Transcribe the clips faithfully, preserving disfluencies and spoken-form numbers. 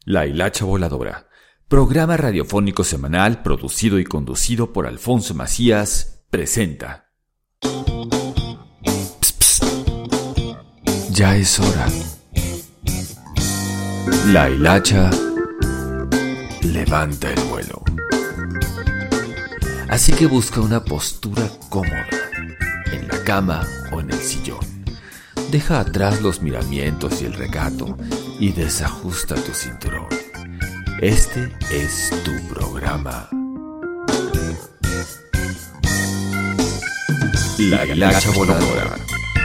La Hilacha Voladora, programa radiofónico semanal producido y conducido por Alfonso Macías, presenta. Psst, psst. Ya es hora. La Hilacha levanta el vuelo. Así que busca una postura cómoda, en la cama o en el sillón. Deja atrás los miramientos y el recato y desajusta tu cinturón. Este es tu programa. La Hilacha Voladora.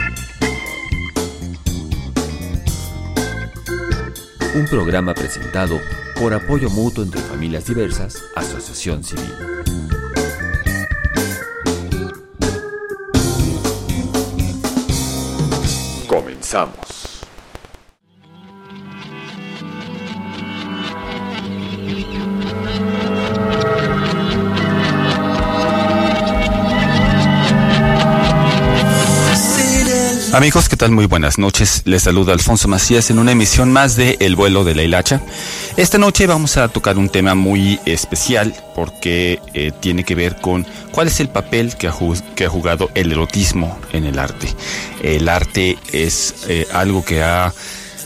Un programa presentado por Apoyo Mutuo entre Familias Diversas, Asociación Civil. Comenzamos. Amigos, ¿qué tal? Muy buenas noches. Les saluda Alfonso Macías en una emisión más de El Vuelo de la Hilacha. Esta noche vamos a tocar un tema muy especial porque eh, tiene que ver con cuál es el papel que ha, que ha jugado el erotismo en el arte. El arte es eh, algo que ha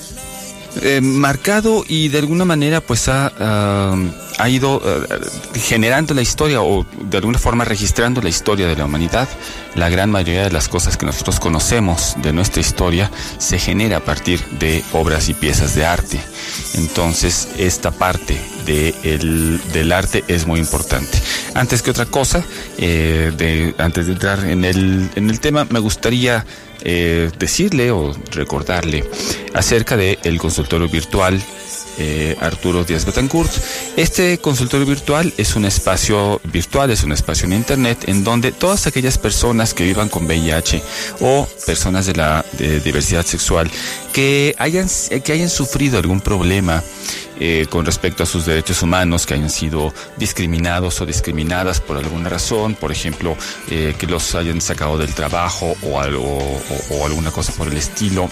eh, marcado y de alguna manera pues ha, uh, ha ido uh, generando la historia o de alguna forma registrando la historia de la humanidad. La gran mayoría de las cosas que nosotros conocemos de nuestra historia se genera a partir de obras y piezas de arte. Entonces, esta parte de el, del arte es muy importante. Antes que otra cosa, eh, de, antes de entrar en el, en el tema, me gustaría eh, decirle o recordarle acerca del consultorio virtual Eh, Arturo Díaz Betancourt. Este consultorio virtual es un espacio virtual, es un espacio en internet en donde todas aquellas personas que vivan con V I H o personas de la de diversidad sexual que hayan, que hayan sufrido algún problema eh, con respecto a sus derechos humanos, que hayan sido discriminados o discriminadas por alguna razón, por ejemplo, eh, que los hayan sacado del trabajo o, algo, o, o alguna cosa por el estilo,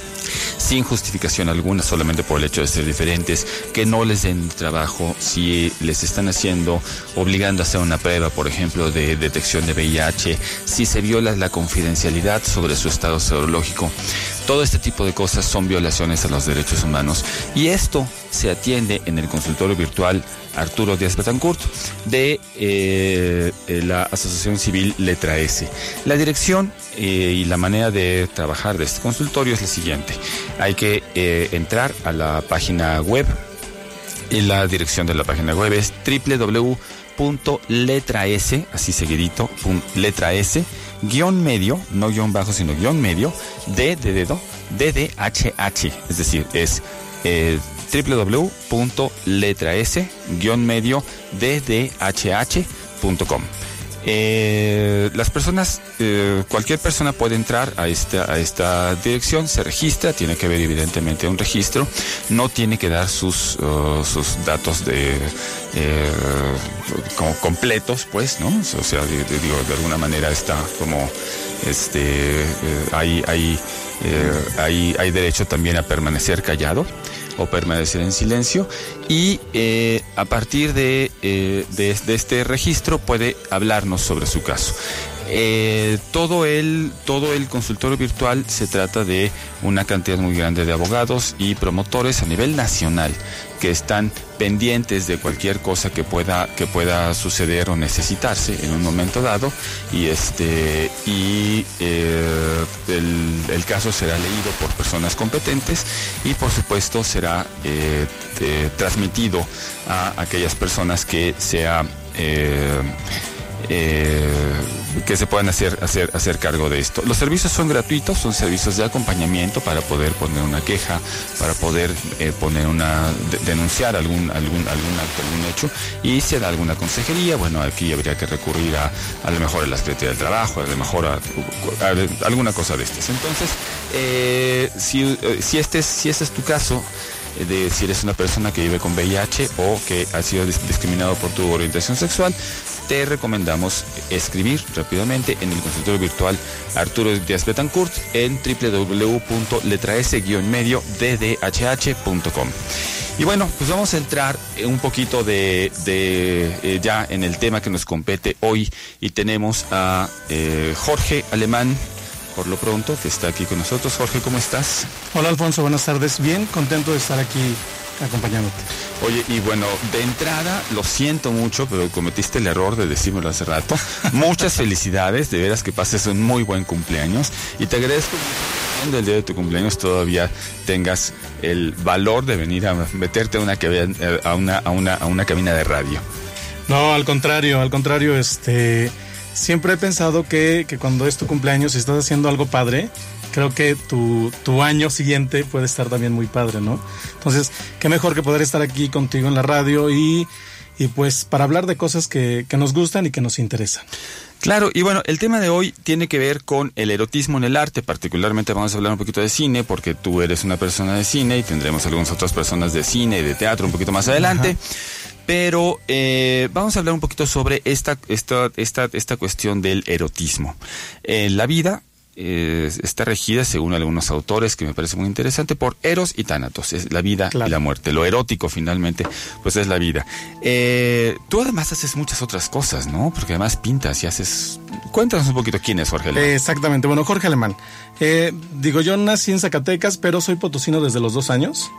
sin justificación alguna, solamente por el hecho de ser diferentes, que no les den trabajo si les están haciendo, obligando a hacer una prueba, por ejemplo, de detección de V I H, si se viola la confidencialidad sobre su estado serológico. Todo este tipo de cosas son violaciones a los derechos humanos y esto se atiende en el consultorio virtual Arturo Díaz Betancourt de eh, la Asociación Civil Letra S. La dirección eh, y la manera de trabajar de este consultorio es la siguiente. Hay que eh, entrar a la página web y la dirección de la página web es doble u doble u doble u punto letra s, así seguidito, letra s, guión medio, no guión bajo, sino guión medio, D de dedo, D D H H, es decir, es eh, doble u doble u doble u punto letra s, guión medio, D D H H punto com. Eh, las personas, eh, cualquier persona puede entrar a esta, a esta dirección, se registra, tiene que ver evidentemente un registro, no tiene que dar sus, uh, sus datos de eh, como completos, pues, ¿no? O sea, de, de, digo, de alguna manera está como este eh, hay, hay, eh, hay, hay derecho también a permanecer callado o permanecer en silencio y eh, a partir de, eh, de, de este registro puede hablarnos sobre su caso. Eh, todo el todo el consultorio virtual se trata de una cantidad muy grande de abogados y promotores a nivel nacional que están pendientes de cualquier cosa que pueda que pueda suceder o necesitarse en un momento dado y este y eh, el, el caso será leído por personas competentes y por supuesto será eh, eh, transmitido a aquellas personas que sea eh, Eh, que se puedan hacer, hacer, hacer cargo de esto. Los servicios son gratuitos, son servicios de acompañamiento para poder poner una queja, para poder eh, poner una de, denunciar algún algún algún acto, algún hecho, y si da alguna consejería, bueno, aquí habría que recurrir a a lo mejor a la Secretaría del Trabajo, a lo mejor a, a, a alguna cosa de estas. Entonces, eh, si si este si este es tu caso, de si eres una persona que vive con V I H o que ha sido discriminado por tu orientación sexual, te recomendamos escribir rápidamente en el consultorio virtual Arturo Díaz Betancourt en doble u doble u doble u punto letra s guión medio d d h h punto com. Y bueno, pues vamos a entrar un poquito de, de eh, ya en el tema que nos compete hoy, y tenemos a eh, Jorge Alemán, por lo pronto, que está aquí con nosotros. Jorge, ¿cómo estás? Hola, Alfonso, buenas tardes. Bien, contento de estar aquí acompañándote. Oye, y bueno, de entrada, lo siento mucho, pero cometiste el error de decírmelo hace rato. Muchas felicidades, de veras que pases un muy buen cumpleaños, y te agradezco que el día de tu cumpleaños todavía tengas el valor de venir a meterte a una, a una, a una, a una cabina de radio. No, al contrario, al contrario, este, siempre he pensado que, que cuando es tu cumpleaños y estás haciendo algo padre, creo que tu, tu año siguiente puede estar también muy padre, ¿no? Entonces, qué mejor que poder estar aquí contigo en la radio y, y pues para hablar de cosas que, que nos gustan y que nos interesan. Claro, y bueno, el tema de hoy tiene que ver con el erotismo en el arte. Particularmente vamos a hablar un poquito de cine, porque tú eres una persona de cine y tendremos algunas otras personas de cine y de teatro un poquito más adelante. Ajá. Pero eh, vamos a hablar un poquito sobre esta, esta, esta, esta cuestión del erotismo. Eh, la vida eh, está regida, según algunos autores, que me parece muy interesante, por Eros y Tánatos. Es la vida, claro, y la muerte. Lo erótico, finalmente, pues es la vida. Eh, tú además haces muchas otras cosas, ¿no? Porque además pintas y haces... Cuéntanos un poquito quién es Jorge Alemán. Eh, exactamente. Bueno, Jorge Alemán. Eh, digo, yo nací en Zacatecas, pero soy potosino desde los dos años.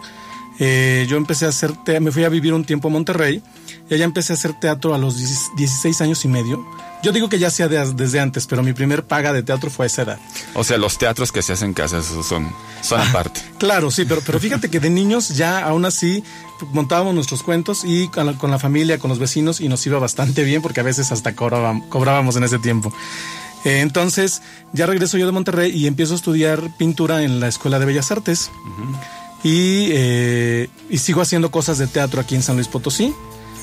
Eh, yo empecé a hacer, te- me fui a vivir un tiempo a Monterrey, y allá empecé a hacer teatro a los dieciséis años y medio. Yo digo que ya hacía de, desde antes, pero mi primer paga de teatro fue a esa edad. O sea, los teatros que se hacen en casa son, son aparte. Claro, sí, pero, pero fíjate que de niños ya aún así montábamos nuestros cuentos y con la, con la familia, con los vecinos, y nos iba bastante bien porque a veces hasta cobrábamos, cobrábamos en ese tiempo. Eh, entonces ya regreso yo de Monterrey y empiezo a estudiar pintura en la Escuela de Bellas Artes. Uh-huh. y, eh, y sigo haciendo cosas de teatro aquí en San Luis Potosí.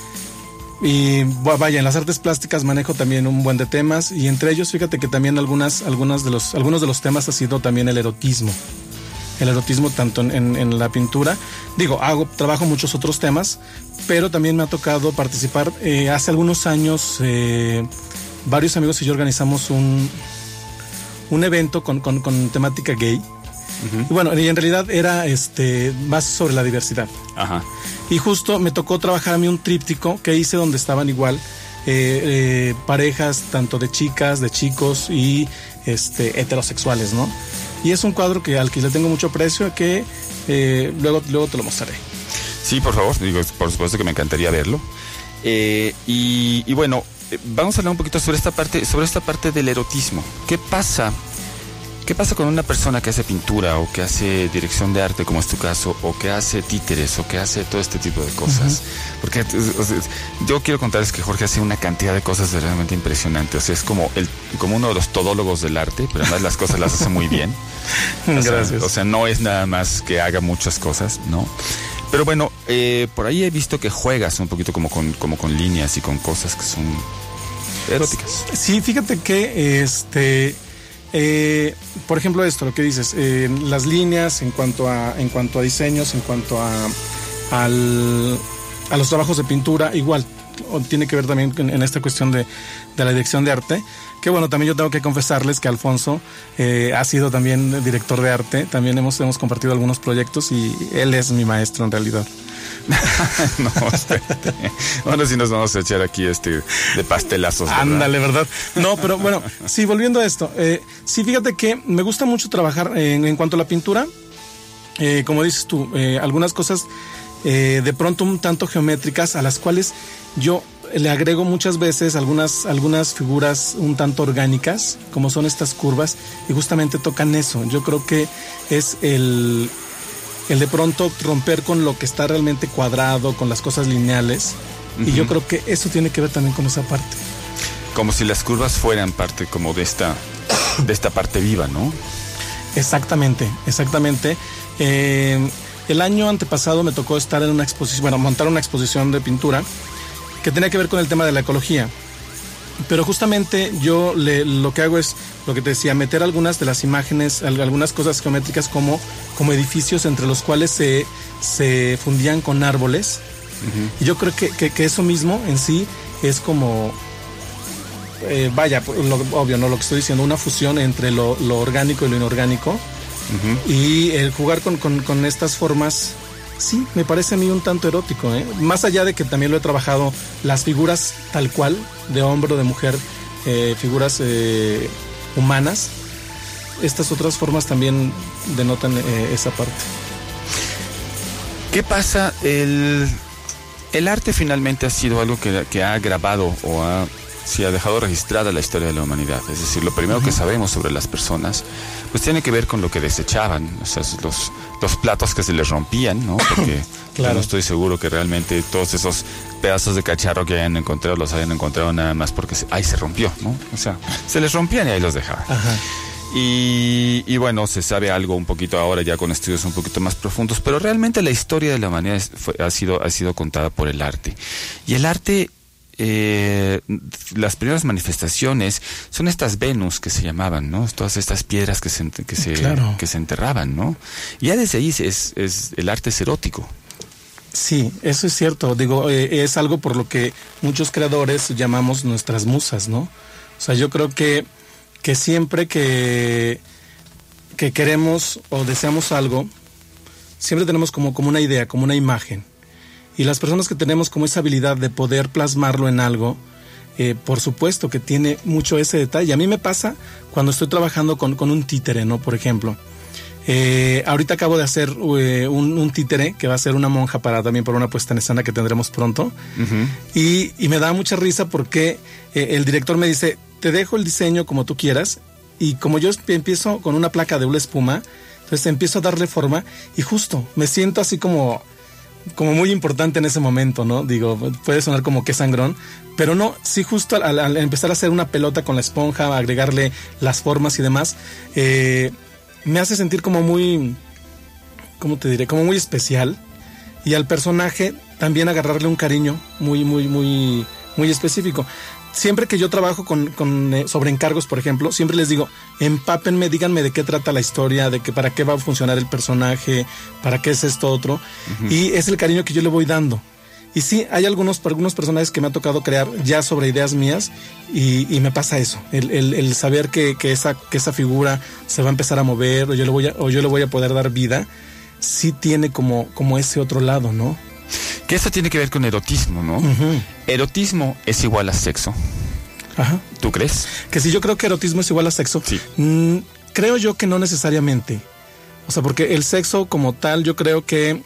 Y vaya, en las artes plásticas manejo también un buen de temas, y entre ellos fíjate que también algunas, algunas de los, algunos de los temas ha sido también el erotismo. El erotismo tanto en, en, en la pintura. Digo, hago, trabajo muchos otros temas, pero también me ha tocado participar. Eh, hace algunos años, eh, varios amigos y yo organizamos un, un evento con, con, con temática gay. Uh-huh. Y bueno, y en realidad era este más sobre la diversidad. Ajá. Y justo me tocó trabajar a mí un tríptico que hice donde estaban igual eh, eh, parejas tanto de chicas, de chicos y este heterosexuales, ¿no? Y es un cuadro que al que le tengo mucho aprecio, que eh, luego, luego te lo mostraré. Sí, por favor, digo, por supuesto que me encantaría verlo. Eh, y, y bueno, vamos a hablar un poquito sobre esta parte, sobre esta parte del erotismo. ¿Qué pasa? ¿Qué pasa con una persona que hace pintura o que hace dirección de arte, como es tu caso, o que hace títeres o que hace todo este tipo de cosas? Uh-huh. Porque o sea, yo quiero contarles que Jorge hace una cantidad de cosas realmente impresionantes. O sea, es como el como uno de los todólogos del arte, pero además las cosas las hace muy bien. O sea, gracias. O sea, no es nada más que haga muchas cosas, ¿no? Pero bueno, eh, por ahí he visto que juegas un poquito como con, como con líneas y con cosas que son eróticas. Sí, fíjate que este... Eh, por ejemplo, esto, lo que dices, eh, las líneas en cuanto a en cuanto a diseños, en cuanto a al, a los trabajos de pintura, igual tiene que ver también en, en esta cuestión de, de la dirección de arte. Que bueno, también yo tengo que confesarles que Alfonso eh, ha sido también director de arte. También hemos, hemos compartido algunos proyectos y él es mi maestro en realidad. No, espérate. Ahora sí nos vamos a echar aquí este de pastelazos, ¿verdad? Ándale, ¿verdad? No, pero bueno, sí, volviendo a esto. Eh, sí, fíjate que me gusta mucho trabajar en, en cuanto a la pintura. Eh, como dices tú, eh, algunas cosas eh, de pronto un tanto geométricas, a las cuales yo le agrego muchas veces algunas, algunas figuras un tanto orgánicas, como son estas curvas, y justamente tocan eso. Yo creo que es el, el de pronto romper con lo que está realmente cuadrado, con las cosas lineales, uh-huh. y yo creo que eso tiene que ver también con esa parte. Como si las curvas fueran parte como de esta, de esta parte viva, ¿no? Exactamente, exactamente. Eh, el año antepasado me tocó estar en una exposición, bueno, montar una exposición de pintura que tenía que ver con el tema de la ecología. Pero justamente yo le, lo que hago es, lo que te decía, meter algunas de las imágenes, algunas cosas geométricas como, como edificios entre los cuales se, se fundían con árboles. Uh-huh. Y yo creo que, que, que eso mismo en sí es como, eh, vaya, lo, obvio, no lo que estoy diciendo, una fusión entre lo, lo orgánico y lo inorgánico. Uh-huh. Y el jugar con, con, con estas formas sí, me parece a mí un tanto erótico, ¿eh? Más allá de que también lo he trabajado, las figuras tal cual, de hombre o de mujer, eh, figuras eh, humanas, estas otras formas también denotan eh, esa parte. ¿Qué pasa? El, el arte finalmente ha sido algo que, que ha grabado o ha, sí, ha dejado registrada la historia de la humanidad. Es decir, lo primero uh-huh. que sabemos sobre las personas, pues tiene que ver con lo que desechaban, o sea, los, los platos que se les rompían, ¿no? Porque claro. yo no estoy seguro que realmente todos esos pedazos de cacharro que hayan encontrado los hayan encontrado nada más porque se, ahí se rompió, ¿no? O sea, se les rompían y ahí los dejaban. Uh-huh. Y, y bueno, se sabe algo un poquito ahora ya con estudios un poquito más profundos, pero realmente la historia de la humanidad es, fue, ha sido ha sido contada por el arte. Y el arte, eh, las primeras manifestaciones son estas Venus que se llamaban, ¿no? Todas estas piedras que se que se, claro. que se enterraban, ¿no? Y ya desde ahí es, es el arte es erótico. Sí, eso es cierto. Digo, eh, es algo por lo que muchos creadores llamamos nuestras musas, ¿no? O sea, yo creo que que siempre que, que queremos o deseamos algo, siempre tenemos como, como una idea, como una imagen. Y las personas que tenemos como esa habilidad de poder plasmarlo en algo, eh, por supuesto que tiene mucho ese detalle. A mí me pasa cuando estoy trabajando con, con un títere, ¿no? Por ejemplo. Eh, ahorita acabo de hacer eh, un, un títere que va a ser una monja para también para una puesta en escena que tendremos pronto. Uh-huh. Y, y me da mucha risa porque eh, el director me dice, te dejo el diseño como tú quieras, y como yo empiezo con una placa de una espuma, entonces empiezo a darle forma y justo me siento así como, como muy importante en ese momento, ¿no? Digo, puede sonar como que sangrón, pero no, sí justo al, al empezar a hacer una pelota con la esponja, agregarle las formas y demás, eh, me hace sentir como muy, ¿cómo te diré? Como muy especial, y al personaje también agarrarle un cariño muy, muy, muy, muy específico. Siempre que yo trabajo con, con eh, sobre encargos, por ejemplo, siempre les digo, empápenme, díganme de qué trata la historia, de que para qué va a funcionar el personaje, para qué es esto otro, uh-huh. y es el cariño que yo le voy dando. Y sí, hay algunos, algunos personajes que me ha tocado crear ya sobre ideas mías, y, y me pasa eso, el, el, el saber que, que, esa, que esa figura se va a empezar a mover, o yo le voy a, o yo le voy a poder dar vida, sí tiene como, como ese otro lado, ¿no? Que eso tiene que ver con erotismo, ¿no? Uh-huh. Erotismo es igual a sexo. Ajá. ¿Tú crees? Que si yo creo que erotismo es igual a sexo. Sí. Mm, creo yo que no necesariamente. O sea, porque el sexo como tal, yo creo que,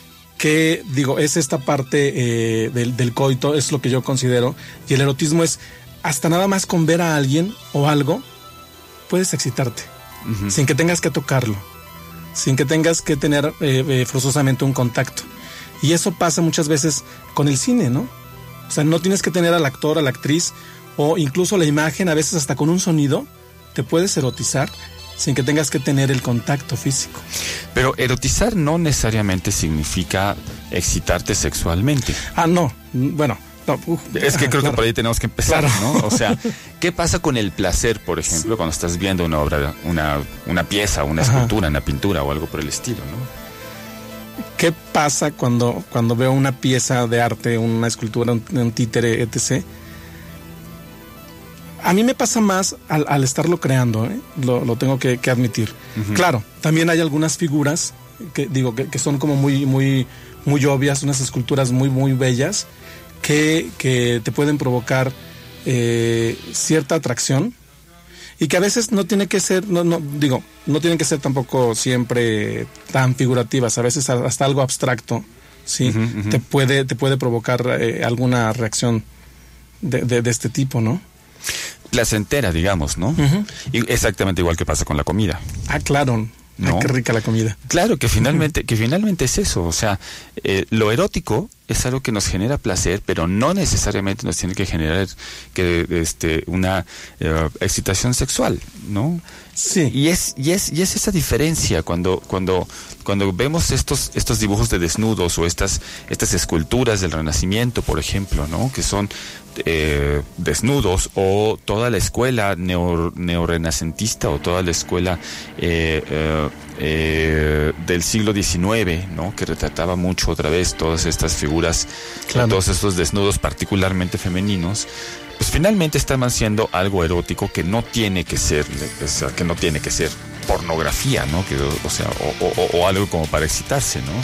que digo, es esta parte eh, del, del coito, es lo que yo considero. Y el erotismo es hasta nada más con ver a alguien o algo, puedes excitarte. Uh-huh. Sin que tengas que tocarlo. Sin que tengas que tener eh, eh, forzosamente un contacto. Y eso pasa muchas veces con el cine, ¿no? O sea, no tienes que tener al actor, a la actriz, o incluso la imagen, a veces hasta con un sonido, te puedes erotizar sin que tengas que tener el contacto físico. Pero erotizar no necesariamente significa excitarte sexualmente. Ah, no. Bueno, no. Uh, es que ah, creo claro. que por ahí tenemos que empezar, claro. ¿no? O sea, ¿qué pasa con el placer, por ejemplo, sí. cuando estás viendo una obra, una, una pieza, una Ajá. escultura, una pintura o algo por el estilo, ¿no? ¿Qué pasa cuando, cuando veo una pieza de arte, una escultura, un, un títere, etcétera? A mí me pasa más al, al estarlo creando, ¿eh? lo, lo tengo que, que admitir. Uh-huh. Claro, también hay algunas figuras que digo que, que son como muy, muy, muy obvias, unas esculturas muy, muy bellas que, que te pueden provocar eh, cierta atracción. Y que a veces no tiene que ser, no, no, digo, no tienen que ser tampoco siempre tan figurativas, a veces hasta algo abstracto, ¿sí? Uh-huh, uh-huh. Te puede, te puede provocar eh, alguna reacción de, de, de este tipo, ¿no? Placentera, digamos, ¿no? Uh-huh. Y exactamente igual que pasa con la comida. Ah, claro. ¿No? Ah, qué rica la comida. Claro, que finalmente, que finalmente es eso, o sea, eh, lo erótico es algo que nos genera placer, pero no necesariamente nos tiene que generar que este una uh, excitación sexual, ¿no? Sí. Y es y es y es esa diferencia cuando cuando cuando vemos estos estos dibujos de desnudos o estas estas esculturas del Renacimiento, por ejemplo, ¿no? Que son eh, desnudos, o toda la escuela neo neorrenacentista o toda la escuela eh, eh, eh, del siglo diecinueve, ¿no? Que retrataba mucho otra vez todas estas figuras, claro. todos estos desnudos particularmente femeninos. Pues finalmente están haciendo algo erótico que no tiene que ser, o sea, que no tiene que ser pornografía, ¿no? Que, o sea, o, o, o algo como para excitarse, ¿no?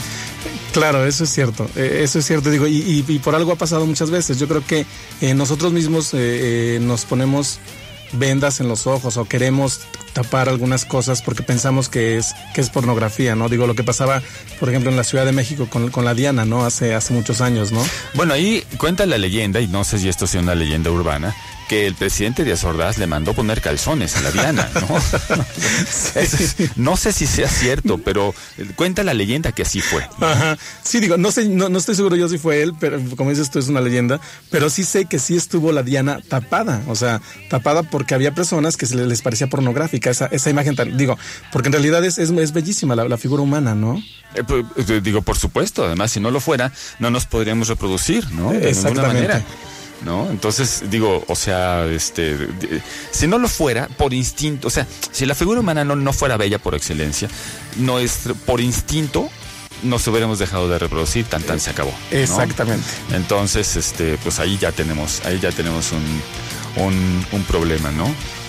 Claro, eso es cierto, eh, eso es cierto, digo, y, y, y por algo ha pasado muchas veces. Yo creo que eh, nosotros mismos eh, eh, nos ponemos vendas en los ojos o queremos tapar algunas cosas porque pensamos que es que es pornografía, ¿no? Digo, lo que pasaba, por ejemplo, en la Ciudad de México con, con la Diana, ¿no? Hace, hace muchos años, ¿no? Bueno, ahí cuenta la leyenda, y no sé si esto sea una leyenda urbana, que el presidente Díaz Ordaz le mandó poner calzones a la Diana, ¿no? Sí. No sé si sea cierto, pero cuenta la leyenda que así fue, ¿no? Ajá. Sí, digo, no sé, no, no estoy seguro yo si fue él, pero como dices, esto es una leyenda, pero sí sé que sí estuvo la Diana tapada, o sea, tapada porque había personas que se les parecía pornográfica esa, esa imagen, tan, digo, porque en realidad es, es, es bellísima la, la figura humana, ¿no? Eh, pues, digo, por supuesto, además, si no lo fuera, no nos podríamos reproducir, ¿no? De ninguna manera. ¿No? Entonces, digo, o sea, este, si no lo fuera, por instinto, o sea, si la figura humana no, no fuera bella por excelencia, no es, por instinto, nos hubiéramos dejado de reproducir, tan tan se acabó, ¿no? Exactamente. Entonces, este, pues ahí ya tenemos, ahí ya tenemos un, un, un problema, ¿no?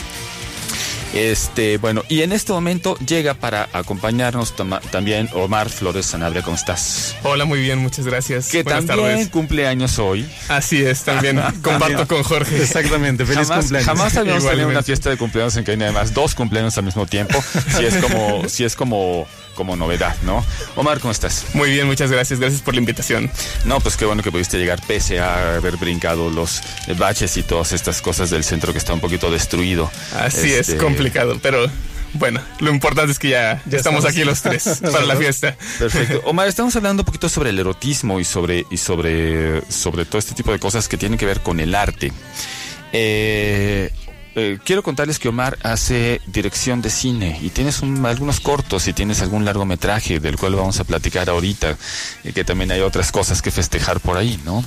Este, bueno, y en este momento llega para acompañarnos tama, también Omar Flores Sanabria. ¿Cómo estás? Hola, muy bien, muchas gracias. Que Buenas también tardes. cumple años hoy. Así es, también comparto con Jorge. Exactamente, feliz jamás, cumpleaños. Jamás habíamos tenido Igualmente. una fiesta de cumpleaños en que hay además dos cumpleaños al mismo tiempo. Si es como, si es como, como novedad, ¿no? Omar, ¿cómo estás? Muy bien, muchas gracias, gracias por la invitación. No, pues qué bueno que pudiste llegar pese a haber brincado los baches y todas estas cosas del centro que está un poquito destruido. Así Este, es, complicado, pero bueno, lo importante es que ya, Ya estamos estamos. aquí los tres para la fiesta. Perfecto. Omar, estamos hablando un poquito sobre el erotismo y sobre, y sobre, sobre todo este tipo de cosas que tienen que ver con el arte. Eh, eh, quiero contarles que Omar hace dirección de cine y tienes un, algunos cortos y tienes algún largometraje del cual vamos a platicar ahorita, y que también hay otras cosas que festejar por ahí, ¿no?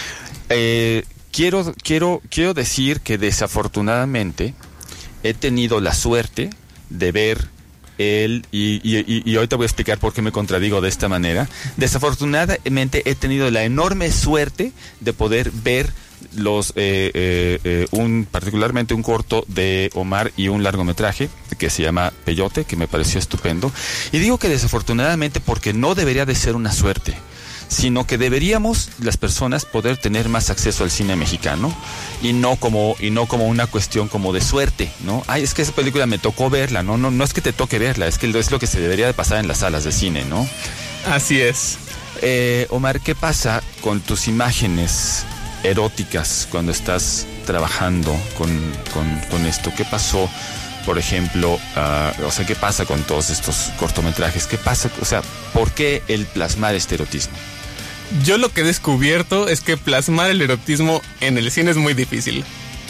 Eh, quiero, quiero, quiero decir que desafortunadamente he tenido la suerte de ver él, y, y, y ahorita voy a explicar por qué me contradigo de esta manera. Desafortunadamente he tenido la enorme suerte de poder ver los eh, eh, eh, un particularmente un corto de Omar y un largometraje que se llama Peyote, que me pareció estupendo. Y digo que desafortunadamente porque no debería de ser una suerte, sino que deberíamos las personas poder tener más acceso al cine mexicano y no como y no como una cuestión como de suerte, ¿no? Ay, es que esa película me tocó verla, no no no es que te toque verla, es que es lo que se debería de pasar en las salas de cine, ¿no? Así es. Eh, Omar, ¿qué pasa con tus imágenes eróticas cuando estás trabajando con, con, con esto? ¿Qué pasó, por ejemplo, uh, o sea, qué pasa con todos estos cortometrajes? ¿Qué pasa? O sea, ¿por qué el plasmar este erotismo? Yo lo que he descubierto es que plasmar el erotismo en el cine es muy difícil.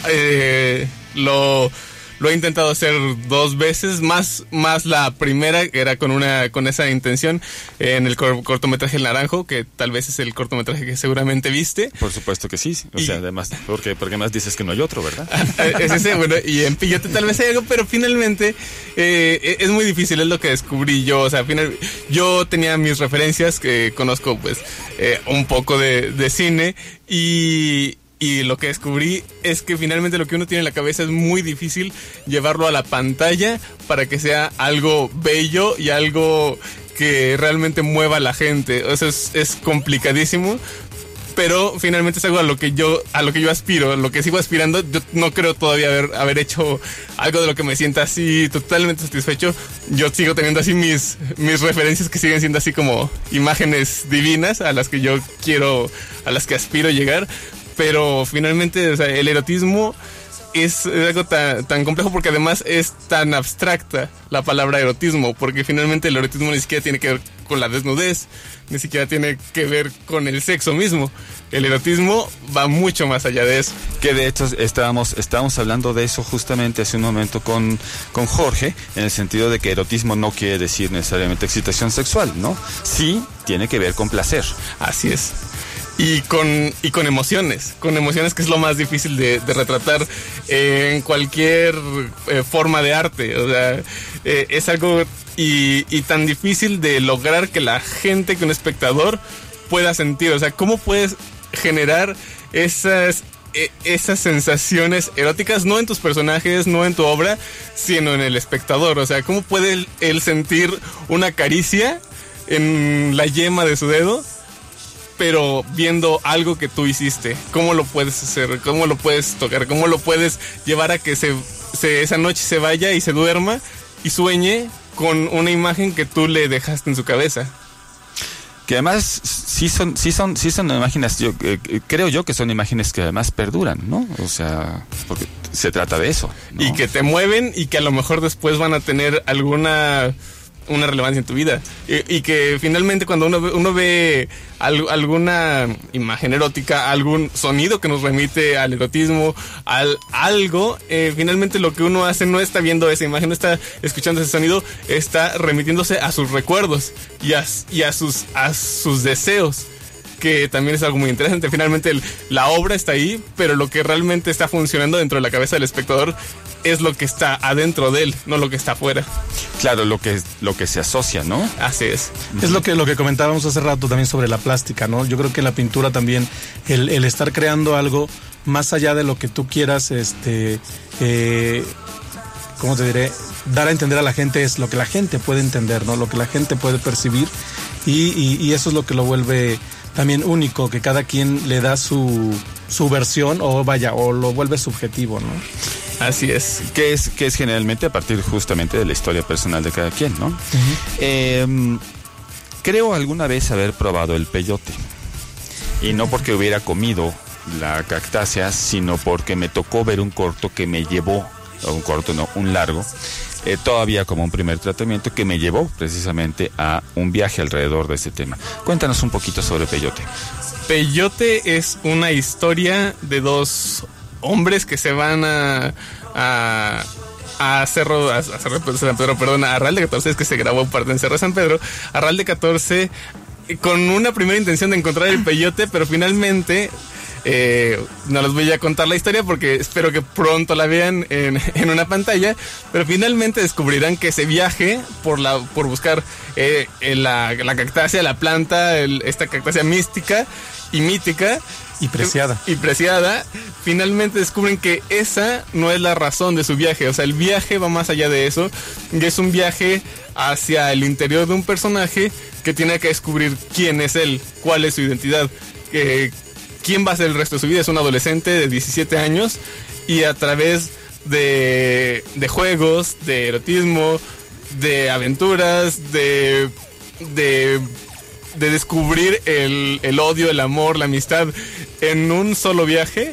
Eh, lo, lo he intentado hacer dos veces, más, más la primera, que era con una con esa intención, eh, en el cor- cortometraje El Naranjo, que tal vez es el cortometraje que seguramente viste. Por supuesto que sí, o Y- sea, además, porque, porque más dices que no hay otro, ¿verdad? Es ese, bueno, y en Peyote tal vez hay algo, pero finalmente eh, es muy difícil, es lo que descubrí yo. O sea, final, yo tenía mis referencias, que conozco pues eh, un poco de, de cine, y, y lo que descubrí es que finalmente lo que uno tiene en la cabeza es muy difícil llevarlo a la pantalla para que sea algo bello y algo que realmente mueva a la gente. O sea, es, es complicadísimo. Pero finalmente es algo a lo que yo a lo que yo aspiro, a lo que sigo aspirando. Yo no creo todavía haber, haber hecho algo de lo que me sienta así totalmente satisfecho. Yo sigo teniendo así mis, mis referencias que siguen siendo así como imágenes divinas a las que yo quiero, a las que aspiro llegar. Pero finalmente, o sea, el erotismo es algo tan, tan complejo porque además es tan abstracta la palabra erotismo, porque finalmente el erotismo ni siquiera tiene que ver con la desnudez, ni siquiera tiene que ver con el sexo mismo. El erotismo va mucho más allá de eso. Que de hecho estábamos, estábamos hablando de eso justamente hace un momento con, con Jorge, en el sentido de que erotismo no quiere decir necesariamente excitación sexual, ¿no? Sí, tiene que ver con placer. Así es. Y con, y con emociones, con emociones que es lo más difícil de, de retratar eh, en cualquier eh, forma de arte. O sea, eh, es algo y, y tan difícil de lograr que la gente, que un espectador pueda sentir. O sea, ¿cómo puedes generar esas, eh, esas sensaciones eróticas, no en tus personajes, no en tu obra, sino en el espectador? O sea, ¿cómo puede él, él sentir una caricia en la yema de su dedo, pero viendo algo que tú hiciste. ¿Cómo lo puedes hacer? ¿Cómo lo puedes tocar? ¿Cómo lo puedes llevar a que se, se, esa noche se vaya y se duerma y sueñe con una imagen que tú le dejaste en su cabeza? Que además sí son, sí son, sí son imágenes, yo eh, creo yo que son imágenes que además perduran, ¿no? O sea, porque se trata de eso, ¿no? Y que te mueven y que a lo mejor después van a tener alguna una relevancia en tu vida. Y, y que finalmente cuando uno ve, uno ve al, alguna imagen erótica, algún sonido que nos remite al erotismo, al algo, eh, finalmente lo que uno hace no está viendo esa imagen, no está escuchando ese sonido, está remitiéndose a sus recuerdos y a, y a sus a sus deseos, que también es algo muy interesante. Finalmente el, la obra está ahí, pero lo que realmente está funcionando dentro de la cabeza del espectador es lo que está adentro de él, no lo que está afuera. Claro, lo que, lo que se asocia, ¿no? Así es. Es lo que, lo que comentábamos hace rato también sobre la plástica, ¿no? Yo creo que en la pintura también el, el estar creando algo más allá de lo que tú quieras, este, eh, ¿cómo te diré? Dar a entender a la gente es lo que la gente puede entender, ¿no? Lo que la gente puede percibir y, y, y eso es lo que lo vuelve también único, que cada quien le da su, su versión o vaya, o lo vuelve subjetivo, ¿no? Así es. Que es, que es generalmente a partir justamente de la historia personal de cada quien, ¿no? Uh-huh. Eh, creo alguna vez haber probado el peyote. Y no porque hubiera comido la cactácea, sino porque me tocó ver un corto que me llevó, o un corto no, un largo, eh, todavía como un primer tratamiento que me llevó precisamente a un viaje alrededor de ese tema. Cuéntanos un poquito sobre peyote. Peyote es una historia de dos hombres que se van a a, a Cerro a, a Cerro de San Pedro, perdón, a Arral de catorce, es que se grabó parte en Cerro de San Pedro, Arral de catorce, con una primera intención de encontrar el peyote, pero finalmente eh, no les voy a contar la historia porque espero que pronto la vean en, en una pantalla, pero finalmente descubrirán que ese viaje por la por buscar eh, la, la cactácea, la planta, el, esta cactácea mística y mítica y preciada. Y preciada, finalmente descubren que esa no es la razón de su viaje. O sea, el viaje va más allá de eso. Y es un viaje hacia el interior de un personaje que tiene que descubrir quién es él, cuál es su identidad, eh, quién va a ser el resto de su vida. Es un adolescente de diecisiete años y a través de, de juegos, de erotismo, de aventuras, de... de de descubrir el, el odio, el amor, la amistad en un solo viaje,